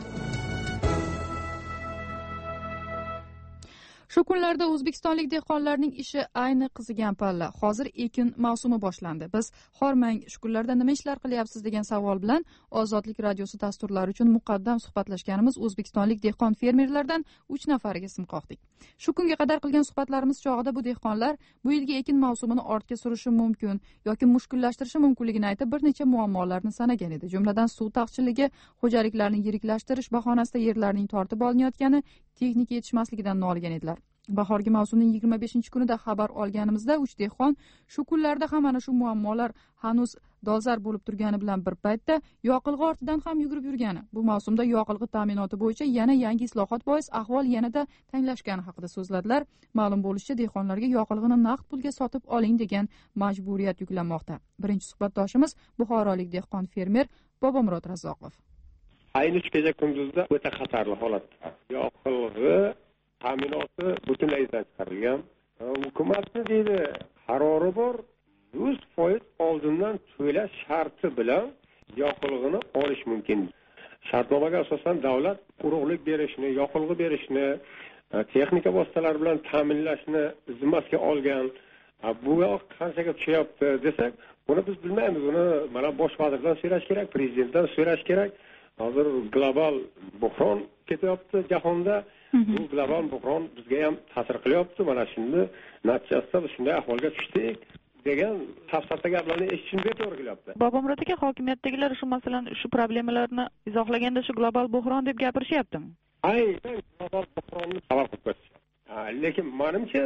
Shu kunlarda o'zbekistonlik dehqonlarning ishi ayni qizigan palla. Hozir ekin mavsumi boshlandi. Biz "Hormang, shu kunlarda nima ishlar qilyapsiz?" degan savol bilan Ozodlik radiosi dasturlari uchun muqaddam suhbatlashganimiz o'zbekistonlik dehqon fermerlardan uch nafariga sim qoqdik. Shu kunga qadar qilgan suhbatlarimiz chog'ida bu dehqonlar bu yilgi ekin mavsumini ortga surishi mumkin yoki mushkullashtirishi mumkinligini aytib bir necha muammolarni sanagan edi. Jumladan suv taqchilligi, xo'jaliklarni yiriklashtirish bahonasida yerlarning tortib olinayotgani, texnika yetishmasligidan noligan edilar. Bahorgi mavsumning yigirma beshinchi kunida xabar olganimizda uch dehqon shu kunlarda ham ana shu muammolar hanuz dolzarb bo'lib turgani bilan bir paytda yoqilg'i ortidan ham yugurib yurgani, bu mavsumda yoqilg'i ta'minoti bo'yicha yana yangi islohot bois ahvol yanada tanglashgani haqida so'zladilar. Ma'lum bo'lishicha, dehqonlarga yoqilg'ini naqd pulga sotib oling degan majburiyat yuklanmoqda. Birinchi suhbatdoshimiz buxorolik dehqon fermer Bobomurod Razzoqov. Ayni kecha kunduzda o'ta xatarli holat. Yoqilg'i ta'minoti butunlay izdan chiqarilgan. Hukumatni deydi, qarori bor, yuz foiz oldindan to'lash sharti bilan yoqilg'ini olish mumkin. Shartnomaga asosan davlat urug'lik berishni, yoqilg'i berishni, texnika vositalari bilan ta'minlashni zimmasiga olgan. Bu qanchaga tushyapti desak, buni biz bilmaymiz. Buni mana bosh vazirdan so'rash kerak, prezidentdan so'rash kerak. Hozir global buhron ketyapti jahonda. Bu global buhron bizga ham ta'sir qilyapti. Mana shunda natijasida biz shunday ahvolga tushdik degan tafsilotli gaplarni eshitishimga to'g'ri kelyapti. Bobomurod aka, hokimiyatdagilar shu masalani, shu problemalarni izohlaganda shu global buhron deb gapirishyaptimi? Aynan global buhronni sabab qilib qo'yishdi. Lekin menimcha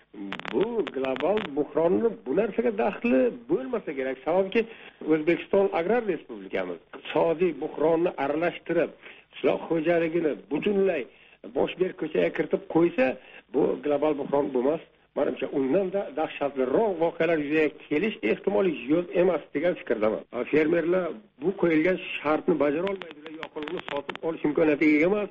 bu global buhronni bu narsaga daxli bo'lmasa kerak. Sababki O'zbekiston agrar respublikamiz iqtisodiy buhronni aralashtirib, qishloq xo'jaligini butunlay bosh ber ko'chaga kiritib qo'ysa, bu global buhron bo'lmas. Menimcha undan da dahshatliroq voqealar yuzaga kelish ehtimoli yo'q emas degan fikrdaman. Fermerlar bu qo'yilgan shartni bajara olmaydilar, yoqilg'ini sotib olish imkoniyatiga ega emas.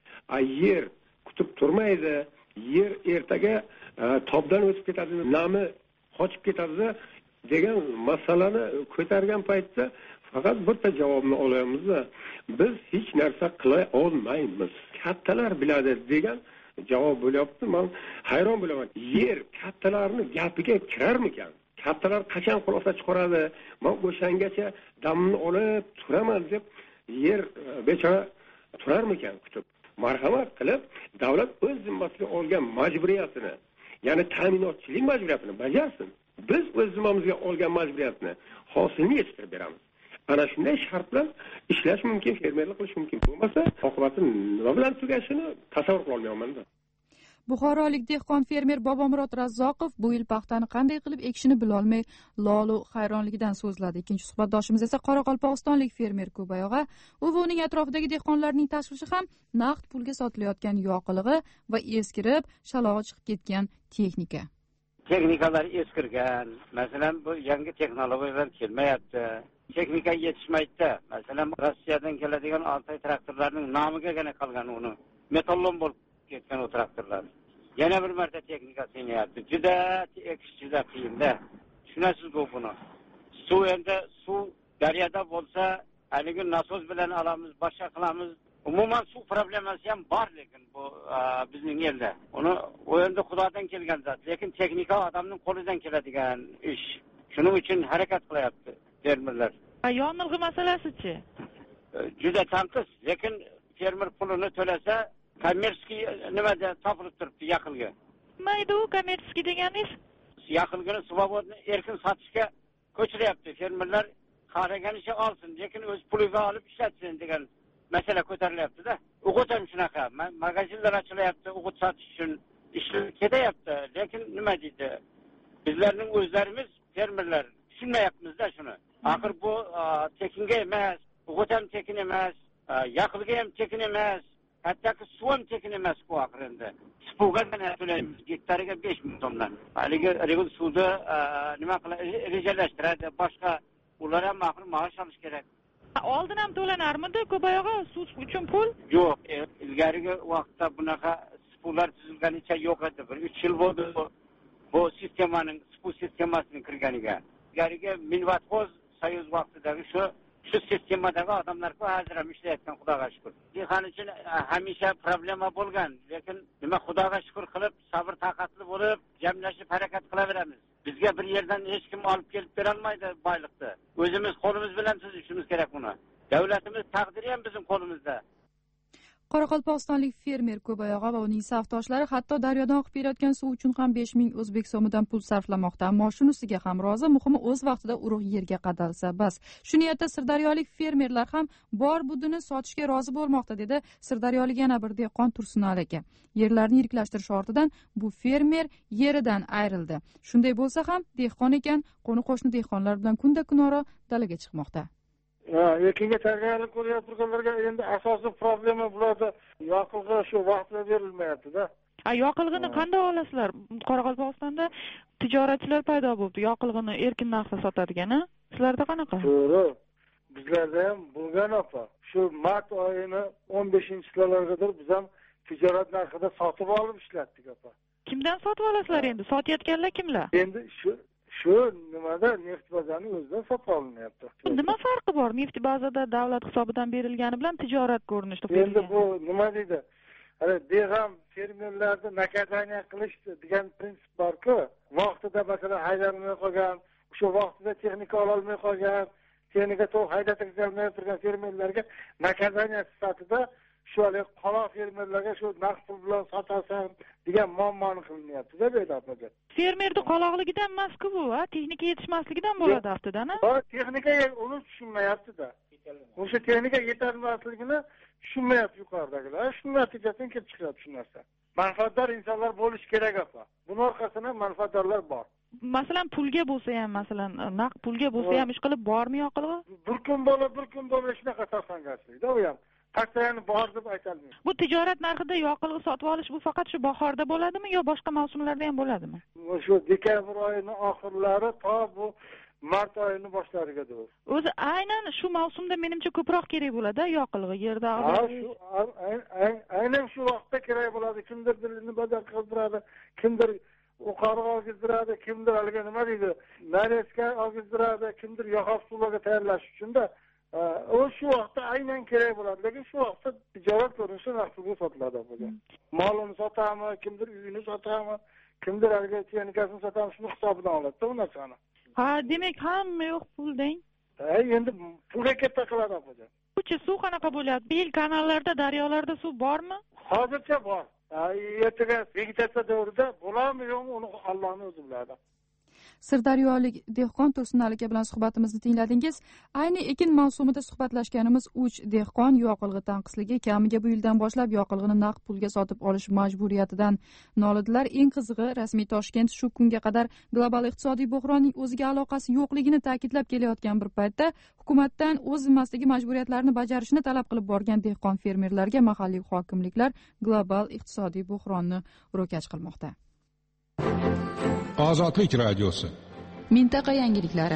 Yer kutib turmaydi, yer ertaga tobdan o'tib ketadi, nami qochib ketadi degan masalani ko'targan paytda faqat bitta javobni olaymiz. Biz hech narsa qila olmaymiz. Kattalar biladi degan javob bo'lyapti. Men hayron bo'laman. Yer kattalarning gapiga kirarmikan? Kattalar qachon xulosa chiqaradi? Men o'shangacha damni olib turaman deb yer bechora turarmikan kutib? Marhamat qilib, davlat o'z zimmasiga olgan majburiyatini, ya'ni ta'minotchilik majburiyatini bajarsin. Biz o'z zimmamizga olgan majburiyatni hosilni yetishtirib beramiz. Ana shunday shart bilan ishlash mumkin, fermerlik qilish mumkin. Bo'lmasa, oqibati nima bilan tugashini tasavvur qila olmayman. Buxorolik dehqon fermer Bobomurod Razzoqov bu yil paxtani qanday qilib ekishini bilolmay lolu hayronligidan so'zladi. Ikkinchi suhbatdoshimiz esa Qoraqalpog'istonlik fermer Ko'bayog'a. U va uning atrofidagi dehqonlarning tashvishi ham naqd pulga sotilayotgan yoqilg'i va eskirib, shalog'i chiqib ketgan texnika. Texnikalar eskirgan. Masalan, bu yangi texnologiyalar kelmayapti. Texnika yetishmaydi. Masalan, Rossiyadan keladigan Altay traktorlarining nomigagina qolgan uni. Metallon bo'lib ketgan o traktorlar. yana bir marta texnika kengayapti. Juda ekish juda qiyinda. Tushunasiz-ku buni. Suv endi suv daryoda bo'lsa, haligi nasos bilan olamiz, boshqa qilamiz. Umuman suv problemasi ham bor, lekin bu bizning yerda. Uni u endi Xudodan kelgan zot, lekin texnika odamning qo'lidan keladigan ish. Shuning uchun harakat qilyapti fermerlar. Yonilg'i masalasi-chi? Juda tanqis, lekin fermer pulini to'lasa, kommersiy nimada topilib turibdi yaqilga. Nima edi u kommersiy deganingiz? Yaqilgini svobodni erkin sotishga ko'chiryapti. Fermerlar qaraganicha olsin, lekin o'z puliga olib ishlatsin degan masala ko'tarilyapti-da. O'g'it ham shunaqa. Magazinlar ochilyapti, o'g'it sotish uchun ishlar ketyapti, lekin nima deydi? Bizlarning o'zlarimiz fermerlar tushunmayapmiz-da shuni. Axir bu tekinga emas, o'g'it ham tekin emas, yaqilga ham tekin emas, hattoki suv ham tekin emas bu axir endi. Suvga to'laymiz, gektariga besh ming so'mdan. Haligi regul suvda nima qiladi, rejalashtiradi, boshqa ular ham axir maosh olish kerak. Oldin ham to'lanarmidi ko'payog'i suv uchun pul? Yo'q, ilgarigi vaqtda bunaqa suvlar tuzilganicha yo'q edi. bir uch yil bo'ldi bu sistemaning, suv sistemasining kirganiga. Ilgarigi Minvatxoz Soyuz vaqtidagi shu shu sistemadagi odamlar-ku hozir ham ishlayotgan, Xudoga shukr. Dehqon uchun hamisha problema bo'lgan, lekin nima Xudoga shukr qilib, sabr taqatli bo'lib, jamlashib harakat qilaveramiz. Bizga bir yerdan hech kim olib kelib bera olmaydi boyliqni. O'zimiz qo'limiz bilan tuzishimiz kerak buni. Davlatimiz taqdiri ham bizning qo'limizda. Qoraqalpog'istonlik fermer Ko'bayog'a va uning safdoshlari hatto daryodan oqib kelayotgan suv uchun ham besh ming o'zbek so'midan pul sarflamoqda. Ammo shunisiga ham rozi, muhimi o'z vaqtida urug' yerga qadalsa bas. Shu niyatda sirdaryolik fermerlar ham bor budini sotishga rozi bo'lmoqda, dedi sirdaryolik yana bir dehqon Tursunali aka. Yerlarni yiriklashtirish ortidan bu fermer yeridan ayrildi. Shunday bo'lsa ham dehqon ekan, qo'ni-qo'shni dehqonlar bilan kunda kunora dalaga chiqmoqda. Ekinga tayyorgarlik ko'rayotganlarga endi asosiy problema bularda yoqilg'i shu vaqtida berilmayapti-da. A yoqilg'ini qanday olasizlar? Qoraqalpog'istonda tijoratchilar paydo bo'ldi, yoqilg'ini erkin narxda sotadigan-a? Sizlarda qanaqa? To'g'ri. Bizlarda ham bo'lgan opa. Shu mart oyini o'n beshinchi-largadir biz ham tijorat narxida sotib olib ishlatdik opa. Kimdan sotib olasizlar endi? Sotayotganlar kimlar? Endi shu Shu nimada neft bozorining o'zidan sotib olinyapti. Nima farqi bor? Neft bozorida davlat hisobidan berilgani bilan tijorat ko'rinishida berilgan. Endi bu nima deydi? Hali beg'am fermerlarni nakazaniya qilish degan prinsip bor-ku. Vaqtida masalan haydalmay qolgan, o'sha vaqtida texnika ola olmay qolgan, texnika to'g'ri haydatib kelmay turgan fermerlarga nakazaniya sifatida shu hali qoloq fermerlarga shu naqd pul bilan sotasan degan muammoni qilinyapti-da bu yerda. Fermerning qoloqligidan emas-ku bu, ha, texnika yetishmasligidan bo'ladi aftidan-a? Ha, texnika uni tushunmayapti-da. O'sha texnika yetarmasligini tushunmayapti yuqoridagilar. Shu natijasidan kelib chiqyapti shu narsa. Manfaatdor insonlar bo'lish kerak apa. Buning orqasida manfaatdorlar bor. Masalan, pulga bo'lsa ham, masalan, naqd pulga bo'lsa ham ish qilib bormi yoqilg'i? Bir kun bo'lib, bir kun bo'lib shunaqa tasongashlikda u ham. Qasdayani bor deb aytolmayman. Bu tijorat narxida yoqilg'i sotib olish bu faqat shu bahorda bo'ladimi yo boshqa mavsumlarda ham bo'ladimi? Shu dekabr oyining oxirlari to bu mart oyining boshlarigadir. O'zi aynan shu mavsumda menimcha ko'proq kerak bo'ladi yoqilg'i yerda. Ha, shu aynan shu vaqtda kerak bo'ladi. Kimdir dilini bozor qildiradi, kimdir uqariq olgizdiradi, kimdir haligi nima deydi, nareska olgizdiradi, kimdir yoqab suvlarga tayyorlash uchun-da. O shu vaqtda aynan kerak bo'ladi, lekin shu vaqtda tijorat ko'rinishida naqdga sotiladi bo'lgan. Molini sotami, kimdir uyini sotami, kimdir haligi texnikasini sotami, shuni hisobidan oladi-da u narsani. Ha, demak hamma yo'q pul deng. Ha, endi pulga katta qiladi bo'lgan. Uchi suv qanaqa bo'lyapti? Bel kanallarda, daryolarda suv bormi? Hozircha bor. Ertaga vegetatsiya davrida bo'ladimi yo'qmi, uni Allohning o'zi biladi. Sirdaryolik dehqon Tursunali aka bilan suhbatimizni tingladingiz. Ayni ekin mavsumida suhbatlashganimiz uch dehqon yoqilg'i tanqisligi kamiga bu yildan boshlab yoqilg'ini naqd pulga sotib olish majburiyatidan nolidilar. Eng qizig'i, rasmiy Toshkent shu kunga qadar global iqtisodiy bo'hronning o'ziga aloqasi yo'qligini ta'kidlab kelayotgan bir paytda hukumatdan o'z zimmasidagi majburiyatlarni bajarishni talab qilib borgan dehqon fermerlarga mahalliy hokimliklar global iqtisodiy bo'hronni ro'kach qilmoqda. Ozodlik radiosi. Mintaqa yangiliklari.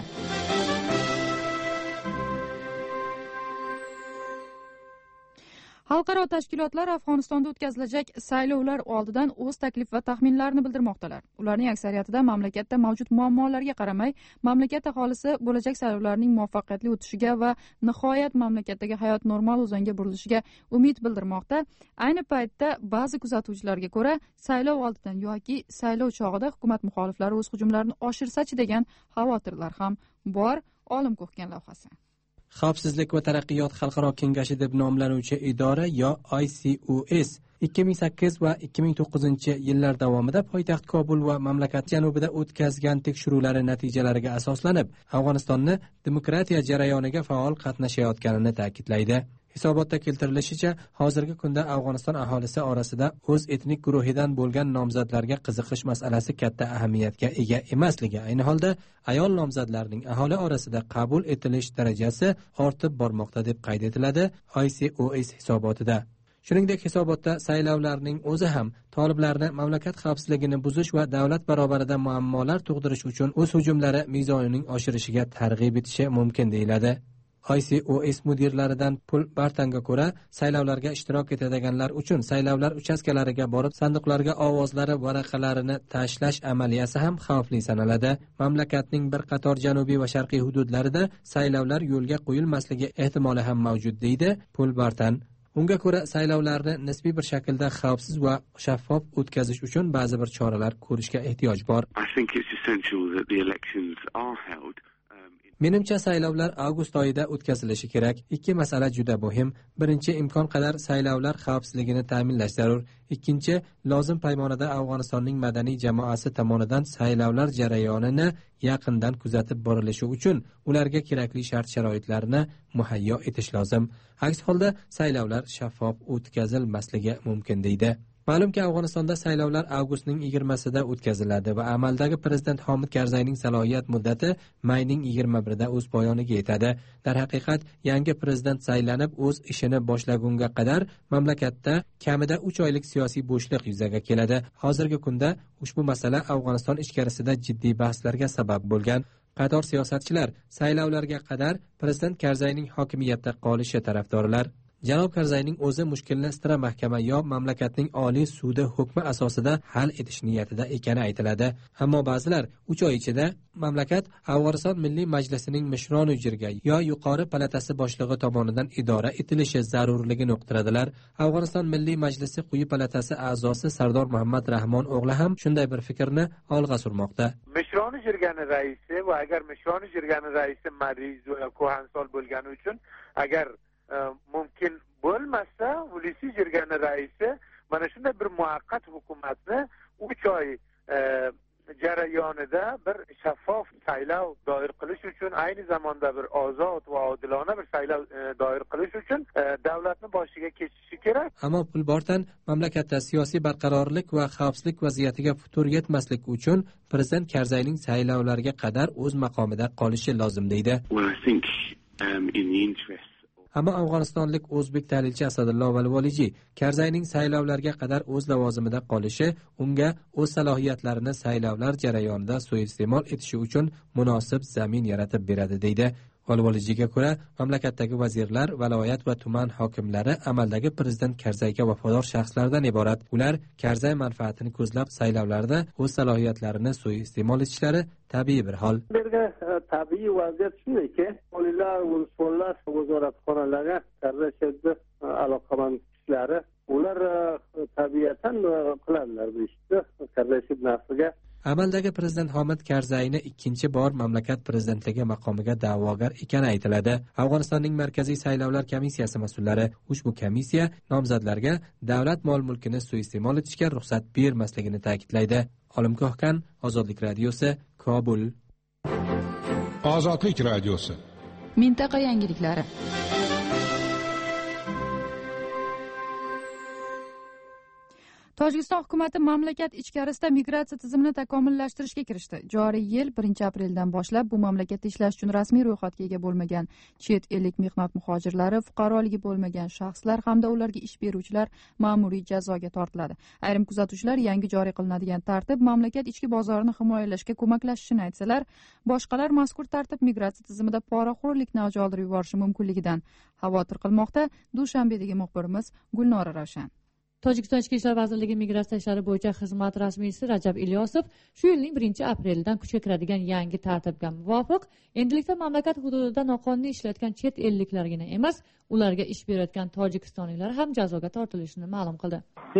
Xalqaro tashkilotlar Afg'onistonda o'tkazilajak saylovlar oldidan o'z taklif va taxminlarini bildirmoqdalar. Ularning aksariyatida mamlakatda mavjud muammolarga qaramay, mamlakat aholisi bo'lajak saylovlarning muvaffaqiyatli o'tishiga va nihoyat mamlakatdagi hayot normal o'zanga burilishiga umid bildirmoqda. Ayni paytda ba'zi kuzatuvchilarga ko'ra, saylov oldidan yoki saylov chog'ida hukumat muxoliflari o'z hujumlarini oshirsachi degan xavotirlar ham bor. Olim Ko'hgan lavhasi. Xavfsizlik va taraqqiyot xalqaro kengashi deb nomlanuvchi idora yo I C O S ikki ming sakkiz va ikki ming to'qqizinchi yillar davomida poytaxt Kobul va mamlakat janubida o'tkazgan tekshiruvlari natijalariga asoslanib, Afg'onistonni demokratiya jarayoniga faol qatnashayotganini ta'kidlaydi. Hisobotda keltirilishicha, hozirgi kunda Afg'oniston aholisi orasida o'z etnik guruhidan bo'lgan nomzodlarga qiziqish masalasi katta ahamiyatga ega emasligi, ayni holda ayol nomzodlarning aholi orasida qabul etilish darajasi ortib bormoqda deb qayd etiladi I C O S hisobotida. Shuningdek, hisobotda saylovlarning o'zi ham toliblarni mamlakat xavfsizligini buzish va davlat barobarida muammolar tug'dirish uchun o'z hujumlari mezonining oshirishiga targ'ib etishi mumkin deyiladi. I C O S mudirlaridan Pul Bartanga ko'ra, saylovlarga ishtirok etadiganlar uchun saylovlar uchastkalariga borib sandiqlarga ovozlari varaqalarini tashlash amaliyasi ham xavfli sanaladi. Mamlakatning bir qator janubiy va sharqiy hududlarida saylovlar yo'lga qo'yilmasligi ehtimoli ham mavjud deydi Pul Bartan. Unga ko'ra, saylovlarni nisbiy bir shaklda xavfsiz va shaffof o'tkazish uchun ba'zi bir choralar ko'rishga ehtiyoj bor. Menimcha saylovlar avgust oyida o'tkazilishi kerak. Ikki masala juda muhim. Birinchi, imkon qadar saylovlar xavfsizligini ta'minlash zarur. Ikkinchi, lozim paymonada Afg'onistonning madaniy jamoasi tomonidan saylovlar jarayonini yaqindan kuzatib borilishi uchun ularga kerakli shart-sharoitlarni muhayyo etish lozim. Aks holda saylovlar shaffof o'tkazilmasligi mumkin deydi. Ma'lumki, Afg'onistonda saylovlar avgustning yigirmasida o'tkaziladi va amaldagi prezident Hamid Karzayning salohiyat muddati mayning yigirma birida o'z poyoniga yetadi. Darhaqiqat, yangi prezident saylanib o'z ishini boshlagunga qadar mamlakatda kamida uch oylik siyosiy bo'shliq yuzaga keladi. Hozirgi kunda ushbu masala Afg'oniston ichkarisida jiddiy bahslarga sabab bo'lgan. Qator siyosatchilar saylovlarga qadar prezident Karzayning hokimiyatda qolishi tarafdorlar. Janob Karzayning o'zi mushkulni Stra mahkama yo mamlakatning oliy sudi hukmi asosida hal etish niyatida ekani aytiladi. Ammo ba'zilar uch oy ichida mamlakat Afg'oniston Milliy Majlisining Mishroni Jirga yo yuqori palatasi boshlig'i tomonidan idora etilishi zarurligini uqtiradilar. Afg'oniston Milliy Majlisi quyi palatasi a'zosi Sardor Muhammad Rahmon o'g'li ham shunday bir fikrni olg'a surmoqda. Mishroni Jirgani raisi va agar Mishroni Jirgani raisi mariz va ko'hansol bo'lgani uchun agar mumkin bo'lmasa, Hulusi Jirgani raisi mana shunday bir muvaqqat hukumatni uch oy jarayonida bir shaffof saylov doir qilish uchun, ayni zamonda bir ozod va odilona bir saylov doir qilish uchun davlatni boshiga kechishi kerak. Ammo Pul Bartan mamlakatda siyosiy barqarorlik va xavfsizlik vaziyatiga putur yetmaslik uchun prezident Karzayning saylovlarga qadar o'z maqomida qolishi lozim deydi. Ammo afg'onistonlik o'zbek tahlilchi Asadullo Valvoliji Karzayning saylovlarga qadar o'z lavozimida qolishi unga o'z salohiyatlarini saylovlar jarayonida suiiste'mol etishi uchun munosib zamin yaratib beradi deydi. Valvolijiga ko'ra, mamlakatdagi vazirlar, viloyat va tuman hokimlari amaldagi prezident Karzayga vafodor shaxslardan iborat. Ular Karzay manfaatini ko'zlab saylovlarda o'z salohiyatlarini suiiste'mol etishlari tabiiy bir hol. Tabiiy vaziyat shundayki, polilar, uluslar, nazoratxonalarga Karzayda aloqamand kishilar, ular tabiatan qiladilar bu ishni. Karzay nafsiga Amaldagi prezident Hamid Karzayni ikkinchi bor mamlakat prezidentligi maqomiga da'vogar ekani aytiladi. Afg'onistonning Markaziy saylovlar komissiyasi mas'ullari ushbu komissiya nomzodlarga davlat mol-mulkini suiiste'mol etishga ruxsat bermasligini ta'kidlaydi. Olim Ko'hgan, Ozodlik radiosi, Kobul. Ozodlik radiosi. Mintaqa yangiliklari. Tojikiston hukumati mamlakat ichkarisida migratsiya tizimini takomillashtirishga kirishdi. Joriy yil birinchi apreldan boshlab bu mamlakatda ishlash uchun rasmiy ro'yxatga ega bo'lmagan chet ellik mehnat muhojirlari, fuqaroligi bo'lmagan shaxslar hamda ularga ish beruvchilar ma'muriy jazoga tortiladi. Ayrim kuzatuvchilar yangi joriy qilinadigan tartib mamlakat ichki bozorini himoyalashga ko'maklashishini aytsalar, boshqalar mazkur tartib migratsiya tizimida poraxo'rlikni avj oldirib yuborishi mumkinligidan xavotir qilmoqda. Dushanbedagi muxbirimiz Gulnora Ravshan. Tojikiston Ichki ishlar vazirligi migratsiya ishlari bo'yicha xizmat rasmiysi Rajab Ilyosov shu yilning birinchi aprelidan kuchga kiradigan yangi tartibga muvofiq endilikda mamlakat hududida noqonuniy ishlayotgan chet elliklargina emas, ularga ish berayotgan tojikistonliklar ham jazoga tortilishini ma'lum qildi.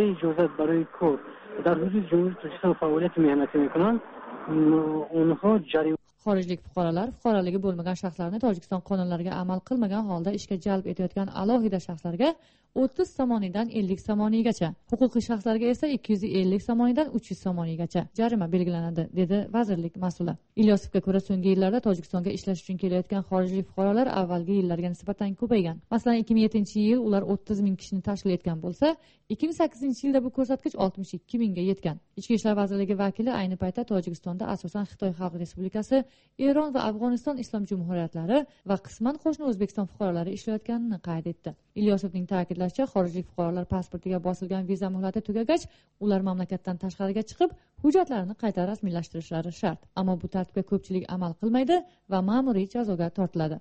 Xorijlik fuqarolar fuqaroligi bo'lmagan shaxslarni Tojikiston qonunlariga amal qilmagan holda ishga jalb etayotgan alohida shaxslarga o'ttiz somoniydan ellik somoniygacha, huquqiy shaxslarga esa ikki yuz ellik somoniydan uch yuz somoniygacha jarima belgilanadi, dedi vazirlik mas'uli. Ilyosovga ko'ra, so'nggi yillarda Tojikistonga ishlash uchun kelayotgan xorijlik fuqarolar avvalgi yillarga nisbatan ko'paygan. Masalan, ikki ming yettinchi yil ular o'ttiz ming kishini tashkil etgan bo'lsa, ikki ming sakkizinchi yilda bu ko'rsatkich oltmish ikki mingga yetgan. Ichki ishlar vazirligi vakili ayni paytda Tojikistonda asosan Xitoy Xalq Respublikasi, Eron va Afg'oniston Islom Jumhuriyatlari va qisman qo'shni O'zbekiston fuqarolari ishlayotganini qayd etdi. Ilyosovning ta'kidlashicha, xorijlik fuqarolar pasportiga bosilgan viza muhlati tugagach, ular mamlakatdan tashqariga chiqib, hujjatlarini qayta rasmiylashtirishlari shart. Ammo bu tartibga ko'pchilik amal qilmaydi va ma'muriy jazoga tortiladi.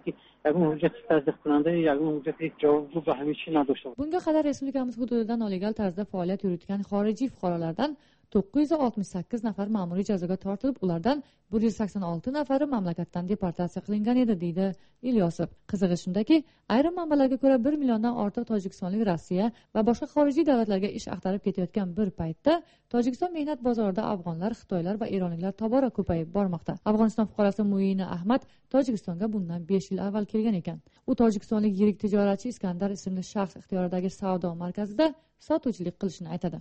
Bunga qadar respublikamiz hududida nolegal tarzda faoliyat yuritgan xorijiy fuqarolardan to'qqiz yuz oltmish sakkiz nafar ma'muriy jazoga tortilib, ulardan bir yuz sakson olti nafari mamlakatdan deportatsiya qilingan edi, deydi Ilyosov. Qizig'i shundaki, ayrim manbalarga ko'ra bir milliondan ortiq tojikistonlik Rossiya va boshqa xorijiy davlatlarga ish axtarib ketayotgan bir paytda Tojikiston mehnat bozorida afg'onlar, xitoylar va eronliklar tobora ko'payib bormoqda. Afg'oniston fuqarosi Muina Ahmad Tojikistonga bundan besh yil avval kelgan ekan. U tojikistonlik yirik tijoratchi Iskandar ismli shaxs ixtiyoridagi savdo markazida sotuvchilik qilishini aytadi.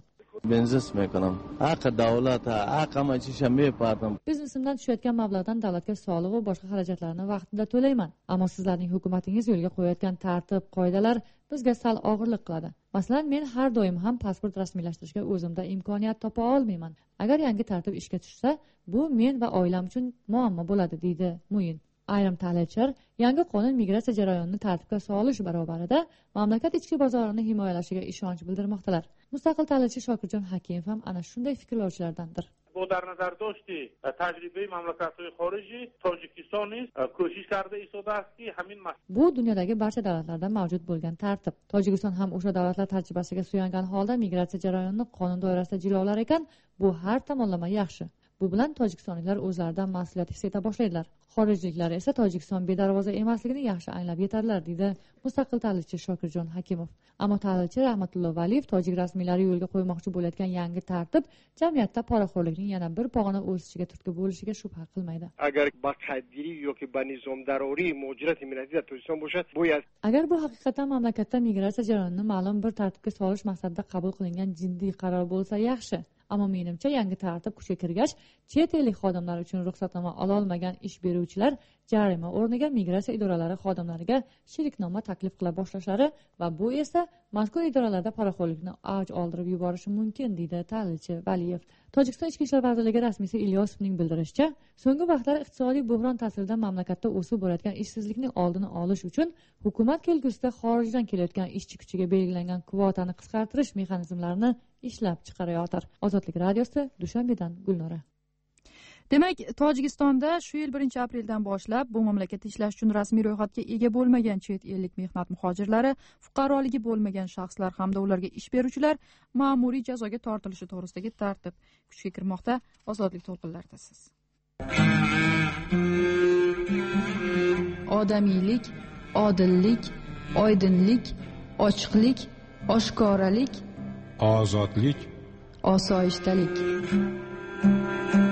Biznesimdan tushayotgan mablag'dan davlatga soliq va boshqa xarajatlarni vaqtida to'layman. Ammo sizlarning hukumatingiz yo'lga qo'yayotgan tartib, qoidalar bizga sal og'irlik qiladi. Masalan, men har doim ham pasport rasmiylashtirishga o'zimda imkoniyat topa olmayman. Agar yangi tartib ishga tushsa, bu men va oilam uchun muammo bo'ladi, deydi Muin. Ayrim tahlilchilar yangi qonun migratsiya jarayonini tartibga solish barobarida mamlakat ichki bozorini himoyalashiga ishonch bildirmoqdalar. Mustaqil tahlilchi Shokirjon Hakimov ham ana shunday fikrlovchilardandir. با در نظر داشتی تجربه مملکت‌های خارجی تاجیکستان نیست کوشش کرده ایستاده است که همین bu dunyodagi barcha davlatlarda mavjud bo'lgan tartib. Tojikiston ham o'sha davlatlar tajribasiga suyangan holda migratsiya jarayonini qonun doirasida jilolar ekan, bu har tomonlama yaxshi. Bu bilan tojikistonliklar o'zlaridan mas'uliyat his eta boshlaydilar. Xorijliklar esa Tojikiston bedarvoza emasligini yaxshi anglab yetadilar, deydi mustaqil tahlilchi Shokirjon Hakimov. Ammo tahlilchi Rahmatullo Valiyev tojik rasmiylari yo'lga qo'ymoqchi bo'layotgan yangi tartib jamiyatda poraxo'rlikning yana bir pog'ona o'sishiga turtki bo'lishiga shubha qilmaydi. Agar ba qadiri yoki ba nizomdarori mujorat millati Tojikiston bo'lsa, bu agar bu haqiqatan mamlakatda migratsiya jarayonini ma'lum bir tartibga solish maqsadida qabul qilingan jiddiy qaror bo'lsa yaxshi. Ammo menimcha yangi tartib kuchga kirgach, chet ellik xodimlar uchun ruxsatnoma ola olmagan ish beruvchilar jarima o'rniga migratsiya idoralari xodimlariga sheriknoma taklif qila boshlashlari va bu esa mazkur idoralarda poraxo'rlikni avj oldirib yuborishi mumkin, deydi tahlilchi Valiyev. Tojikiston Ichki ishlar vazirligi rasmiysi Ilyosovning bildirishicha, so'nggi vaqtlar iqtisodiy buhron ta'sirida mamlakatda o'sib borayotgan ishsizlikning oldini olish uchun hukumat kelgusida xorijdan kelayotgan ishchi kuchiga belgilangan kvotani qisqartirish mexanizmlarini ishlab chiqarayotir. Ozodlik radiosi, Dushanbedan Gulnora. Demak, Tojikistonda shu yil birinchi apreldan boshlab bu mamlakatda ishlash uchun rasmiy ro'yxatga ega bo'lmagan chet ellik mehnat muhojirlari, fuqaroligi bo'lmagan shaxslar hamda ularga ish beruvchilar ma'muriy jazoga tortilishi to'g'risidagi tartib kuchga kirmoqda. Ozodlik to'lqinlaridasiz. Odamiylik, odillik, oydinlik, ochiqlik, oshkoralik, ozodlik, osoyishtalik.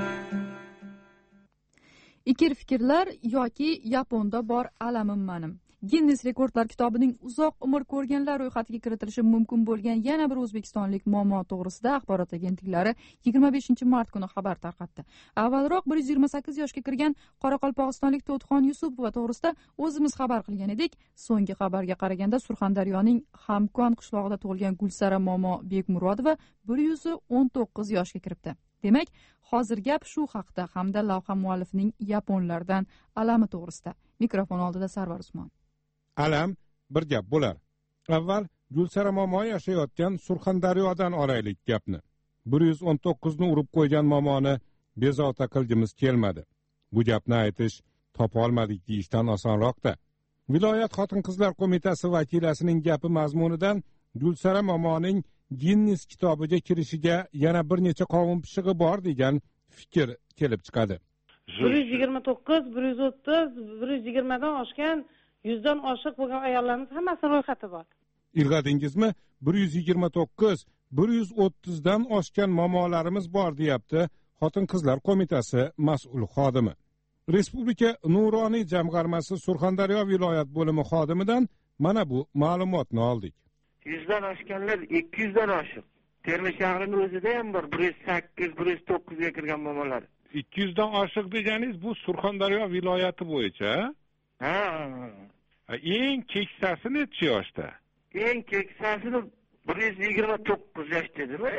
Ikir fikrlar yoki Yaponda bor alamim manim. Ginnes rekordlar kitobining uzoq umr ko'rganlar ro'yxatiga kiritilishi mumkin bo'lgan yana bir o'zbekistonlik muammo to'g'risida axborot agentliklari yigirma beshinchi mart kuni xabar tarqatdi. Avvalroq bir yuz yigirma sakkiz yoshga kirgan qoraqalpog'istonlik To'txon Yusupova to'g'risida o'zimiz xabar qilgan edik. So'nggi xabarga qaraganda Surxondaryoning Hamkon qishlog'ida tug'ilgan Gulsara Momo Bekmurodova bir yuz o'n to'qqiz yoshga kiribdi. Demak, hozir gap shu haqda hamda lavha muallifining yaponlardan alami to'g'risida. Mikrofon oldida Sarvar Usmon. Alam bir gap bo'lar. Avval Gulsara Momo yashayotgan Surxondaryodan olaylik gapni. bir yuz o'n to'qqiz ni urib qo'ygan momoni bezovta qilgimiz kelmadi. Bu gapni aytish topa olmadik deyishdan osonroqda. Viloyat xotin-qizlar qo'mitasi vakilasining gapi mazmunidan Gulsara Momoning Ginnes kitobiga kirishiga yana bir necha qovun pishig'i bor degan fikr kelib chiqadi. bir yuz yigirma to'qqiz, bir yuz o'ttiz, bir yuz yigirma dan oshgan, yuzdan oshiq bo'lgan ayollarimiz hammasini ro'yxati bor. Ilg'adingizmi? bir yuz yigirma to'qqiz, bir yuz o'ttiz dan oshgan momolarimiz bor deyapti Xotin-qizlar qo'mitasi mas'ul xodimi. Respublika Nuroniy jamg'armasi Surxondaryo viloyat bo'limi xodimidan mana bu ma'lumotni oldik. yuzdan oshganlar ikki yuz dan oshiq. Termiz shahrining o'zida ham bor bir yuz sakkiz, bir yuz to'qqiz ga kirgan momolar. ikki yuz dan oshiq deganingiz bu Surxondaryo viloyati bo'yicha? Ha. Eng keksasi necha yoshda? Eng keksasi bir yuz yigirma to'qqiz yosh dedimi?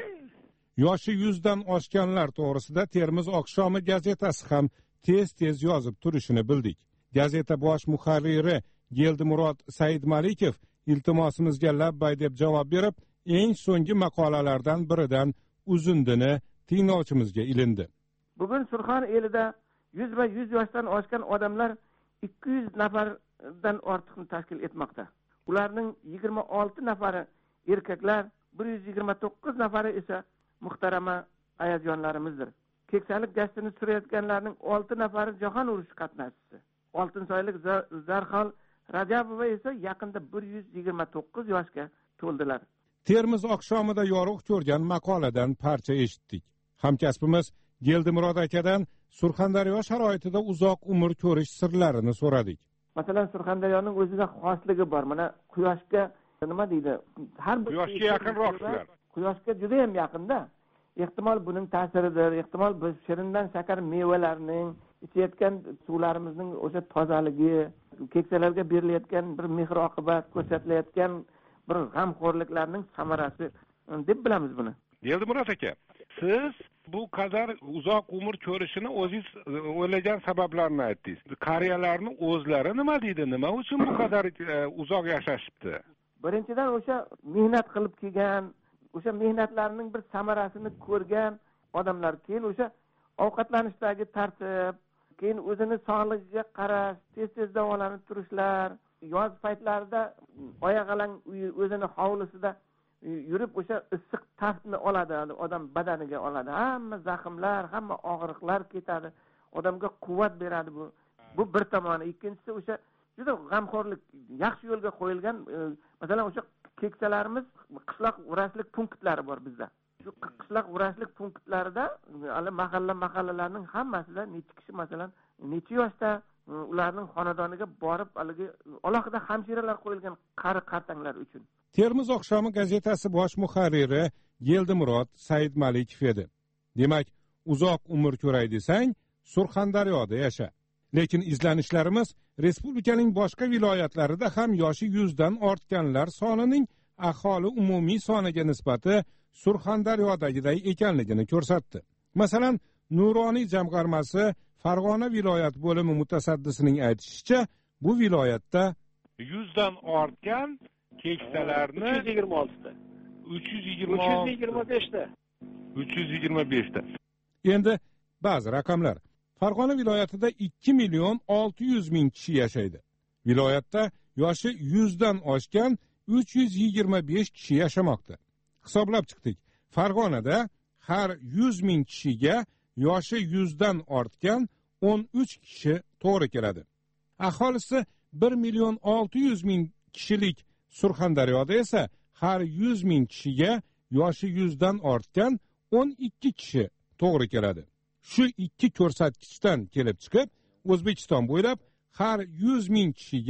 Yoshi yuzdan oshganlar to'g'risida Termiz oqshomi gazetasi ham tez-tez yozib turishini bildik. Gazeta bosh muharriri Geldimurod Saidmalikov iltimosimizga labbay deb javob berib, eng so'nggi maqolalardan biridan uzundini tinglovchimizga ilindi. Bugun Surxon elida yuz va yuz yoshdan oshgan odamlar ikki yuz nafardan ortiqni tashkil etmoqda. Ularning yigirma olti nafari erkaklar, bir yuz yigirma to'qqiz nafari esa muhtarama ayajonlarimizdir. Keksalik gastini surayotganlarning olti nafari jahon urushi qatnashchisi. Oltinsoylik Zarxol Rajabova esa yaqinda bir yuz yigirma to'qqiz yoshga to'ldilar. Termiz oqshomida yorug' ko'rgan maqoladan parcha eshitdik. Hamkasbimiz Geldimurod akadan Surxondaryo sharoitida uzoq umr ko'rish sirlarini so'radik. Masalan, Surxondaryoning o'zida xosligi bor. Mana quyoshga nima deydi? Har bir quyoshga yaqinroqlar. Quyoshga juda ham yaqinda. Ehtimol buning ta'siridir. Ehtimol biz shirindan shakar mevalarning, ichayotgan suvlarimizning o'sha tozaligi, keksalarga berilayotgan bir mehr-oqibat ko'rsatilayotgan bir g'amxo'rliklarning samarasi deb bilamiz buni. Geldimurod aka, siz bu qadar uzoq umr ko'rishini o'zingiz o'ylagan sabablarni aytdingiz. Qariyalarning o'zlari nima deydi? Nima uchun bu qadar uzoq yashashibdi? Birinchidan o'sha mehnat qilib kelgan, o'sha mehnatlarning bir samarasini ko'rgan odamlar, keyin o'sha ovqatlanishdagi tartib, keyin o'zini sog'ligiga qarash, tez-tez davolanib turishlar, yoz paytlarida oyoqalang o'zini hovlisida yurib o'sha issiq taftni oladi, odam badaniga oladi. Hamma zaxmlar, hamma og'riqlar ketadi. Odamga quvvat beradi bu. Bu bir tomoni. Ikkinchisi o'sha juda g'amxo'rlik, yaxshi yo'lga qo'yilgan, masalan o'sha keksalarimiz qishloq vrachlik punktlari bor bizda. Shu qishloq vrachlik punktlarida hali mahalla mahallalarning hammasida necha kishi masalan necha yoshda ularning xonadoniga borib haligi alohida hamshiralar qo'yilgan qari qartanglar uchun. Termiz oqshomi gazetasi bosh muharriri Geldimurod Saidmalikov edi. Demak, uzoq umr ko'ray desang, Surxondaryoda yasha. Lekin izlanishlarimiz respublikaning boshqa viloyatlarida ham yoshi yuzdan ortganlar sonining aholi umumiy soniga nisbati Surxondaryodagiday ekanligini ko'rsatdi. Masalan, Nuroniy jamg'armasi Farg'ona viloyat bo'limi mutasaddisining aytishicha, bu viloyatda yuzdan ortgan keksalarni uch yuz yigirma olti ta. uch yuz yigirma besh ta. uch yuz yigirma besh ta. Endi ba'zi raqamlar. Farg'ona viloyatida ikki million olti yuz ming kishi yashaydi. Viloyatda yoshi yuzdan oshgan uch yuz yigirma besh kishi yashamoqda. Hisoblab chiqdik. Farg'onada har yuz ming kishiga yoshi yuzdan ortgan o'n uch kishi to'g'ri keladi. Aholisi bir million olti yuz ming kishilik Surxondaryoda esa har yuz ming kishiga yoshi yuzdan ortgan o'n ikki kishi to'g'ri keladi. Shu ikki ko'rsatkichdan kelib chiqib, O'zbekiston bo'ylab har yuz ming kishiga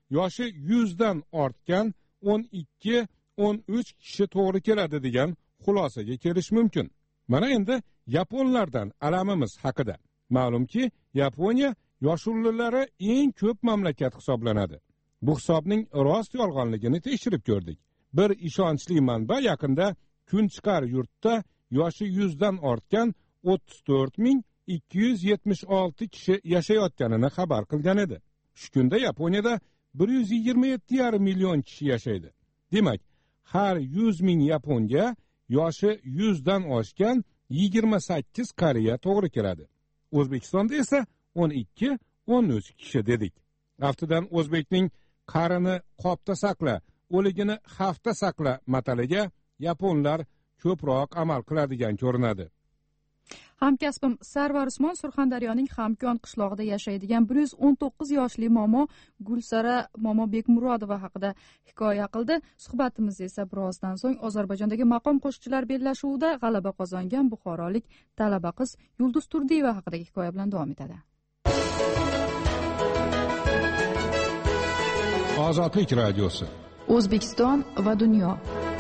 yoshi yuzdan ortgan o'n ikki o'n uch kishi to'g'ri keladi degan xulosaga kelish mumkin. Mana endi yaponlardan alamimiz haqida. Ma'lumki, Yaponiya yoshullalari eng ko'p mamlakat hisoblanadi. Bu hisobning rost yolg'onligini tekshirib ko'rdik. Bir ishonchli manba yaqinda Kunchiqar yurtda yoshi yuzdan ortgan o'ttiz to'rt ming ikki yuz yetmish olti kishi yashayotganini xabar qilgan edi. Shu kunda Yaponiyada bir yuz yigirma yetti yarim million kishi yashaydi. Demak, har yuz ming yaponga yoshi yuzdan oshgan yigirma sakkiz qariya to'g'ri keladi. O'zbekistonda esa o'n ikki o'n uch kishi dedik. Aftidan o'zbekning qarini qopda saqla, o'ligini xavfda saqla mataliga yaponlar ko'proq amal qiladigan ko'rinadi. Hamkasbim Sarvar Usmon Surxondaryoning Xamkon qishlog'ida yashaydigan bir yuz o'n to'qqiz yoshli momo Gulsara momo Bekmurodova haqida hikoya qildi. Suhbatimiz esa birozdan so'ng Ozarbayjondagi maqom qo'shiqchilar bellashuvida g'alaba qozongan buxorolik talaba qiz Yulduz Turdiyeva haqidagi hikoya bilan davom etadi. Ozodlik radiosi. O'zbekiston va dunyo.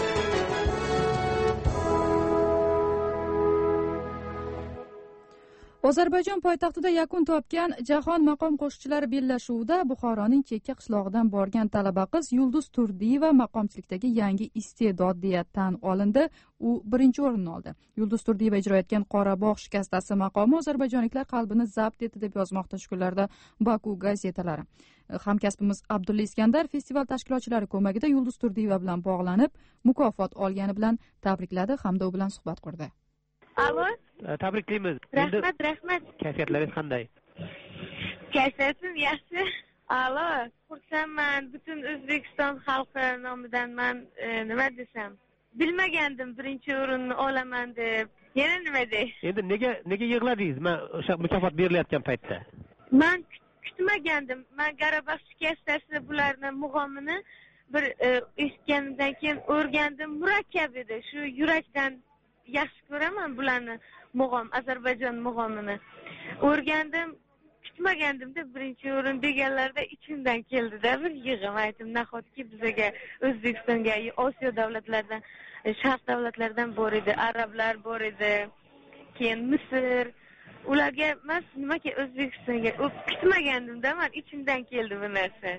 Ozarbayjon poytaxtida yakun topgan Jahon maqom qo'shiqchilari bellashuvida Buxoroning chekka qishlog'idan borgan talaba qiz Yulduz Turdiyeva maqomchilikdagi yangi iste'dod deya tan olindi. U birinchi o'rinni oldi. Yulduz Turdiyeva ijro etgan Qorabog' shikastasi maqomi ozarbayjonliklar qalbini zabt etdi deb yozmoqda shu kunlarda Baku gazetalari. Hamkasbimiz Abdulla Iskandar festival tashkilotchilari ko'magida Yulduz Turdiyeva bilan bog'lanib, mukofot olgani bilan tabrikladi hamda u bilan suhbat qurdi. Alo. Tabriklaymiz. Rahmat, rahmat. Kayfiyatlaringiz qanday? Kayfiyatim yaxshi. Alo, xursandman. Butun O'zbekiston xalqi nomidan men nima desam, bilmagandim birinchi o'rinni olaman deb. Yana nima dey? Endi nega nega yig'ladingiz? Men o'sha mukofot berilayotgan paytda. Men kutmagandim. Men Qarabog' shikastasi bularning mug'omini bir eshitganimdan keyin o'rgandim. Murakkab edi. Shu yurakdan yaxshi ko'raman bularni mug'om, Ozarbayjon mug'omini. O'rgandim, kutmagandim-da birinchi o'rin deganlarda ichimdan keldi-da bir yig'im. Aytdim, nahotki bizga O'zbekistonga, Osiyo davlatlaridan, Sharq davlatlaridan bor edi, arablar bor edi, keyin Misr. Ularga emas, nimaga O'zbekistonga kutmagandim-da, men ichimdan keldi bu narsa.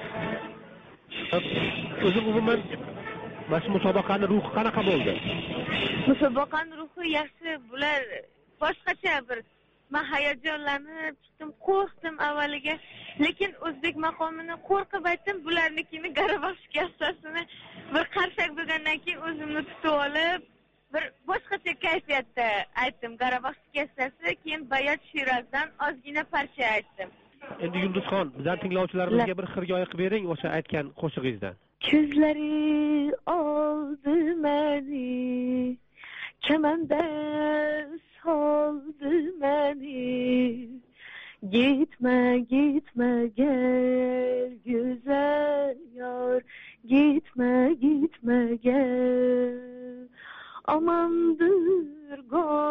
O'zi umuman mana shu musobaqaning ruhi qanaqa bo'ldi? Musobaqaning ruhi yaxshi, bular boshqacha bir. Men hayajonlanib, tutdim, qo'rqdim avvaliga, lekin o'zbek maqomini qo'rqib aytdim, bularnikini Qarabog' shikastasini bir qarsak bo'lgandan keyin o'zimni tutib olib, bir boshqacha kayfiyatda aytdim. Qarabog' shikastasi, keyin Bayat Shirazdan ozgina parcha aytdim. Endi Yulduzxon, bizlar tinglovchilarimizga bir xirgoyi qilib bering o'sha aytgan qo'shig'ingizdan. Ko'zlari oldi meni, kamanda soldi meni. Gitme, gitme gel güzel yar, gitme, gitme gel. Amandır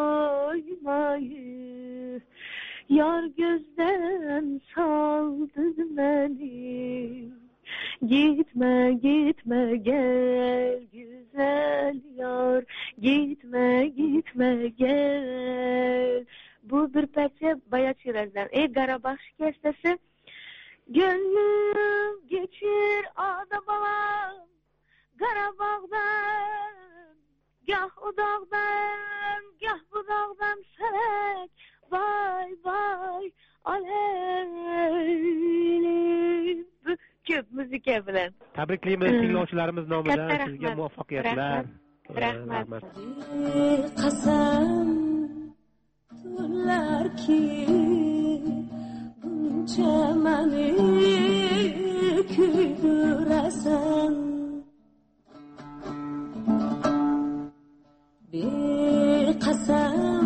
koymayı, yar gözden saldı beni. Gitme, gitme gel güzel yar, gitme, gitme gel. Bu bir parça Bayat Shirazdan. Ey Qarabog' shikastasi, gönlüm geçir ada balam, Qarabog'dan, gah o dağdan, gah bu dağdan selek, vay vay alev. Ko'p muzika bilan. Tabriklaymiz tinglovchilarimiz nomidan sizga muvaffaqiyatlar. Rahmat. Qasam tunlarki buncha meni kuydurasan. Bir qasam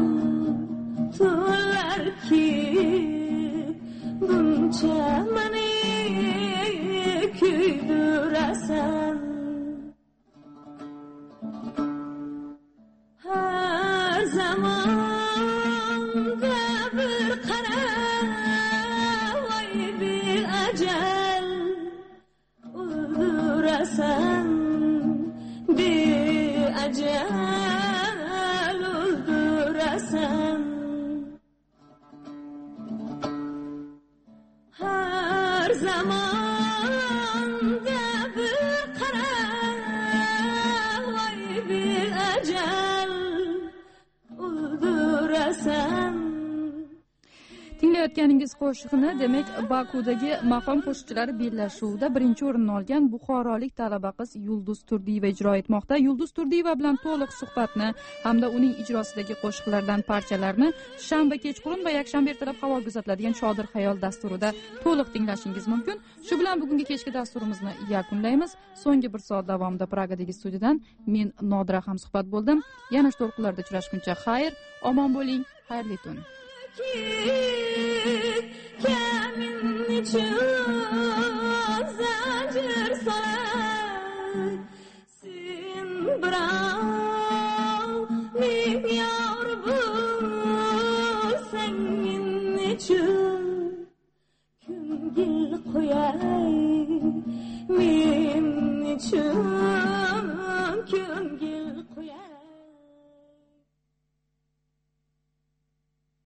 tunlarki buncha meni kuydurasan. Her zaman da bir qara, vay bir ajal zamanda bir qara voy bir ajal uldurasan. Tinglayotganingiz qo'shiqni demak Bakudagi maqom qo'shiqchilari bellashuvida birinchi o'rinni olgan buxorolik talaba qiz Yulduz Turdiyeva ijro etmoqda. Yulduz Turdiyeva bilan to'liq suhbatni hamda uning ijrosidagi qo'shiqlardan parchalarni shanba kechqurun va yakshanba ertalab havoga uzatiladigan Shodir Xayol dasturida to'liq tinglashingiz mumkin. Shu bilan bugungi kechki dasturimizni yakunlaymiz. So'nggi bir soat davomida Pragadagi studiyadan men Nodira hamsuhbat bo'ldim. Yana to'lqinlarda uchrashguncha xayr, omon bo'ling, xayrli tun. Kamin için zincir sarar sen bravo mi yavrum senin için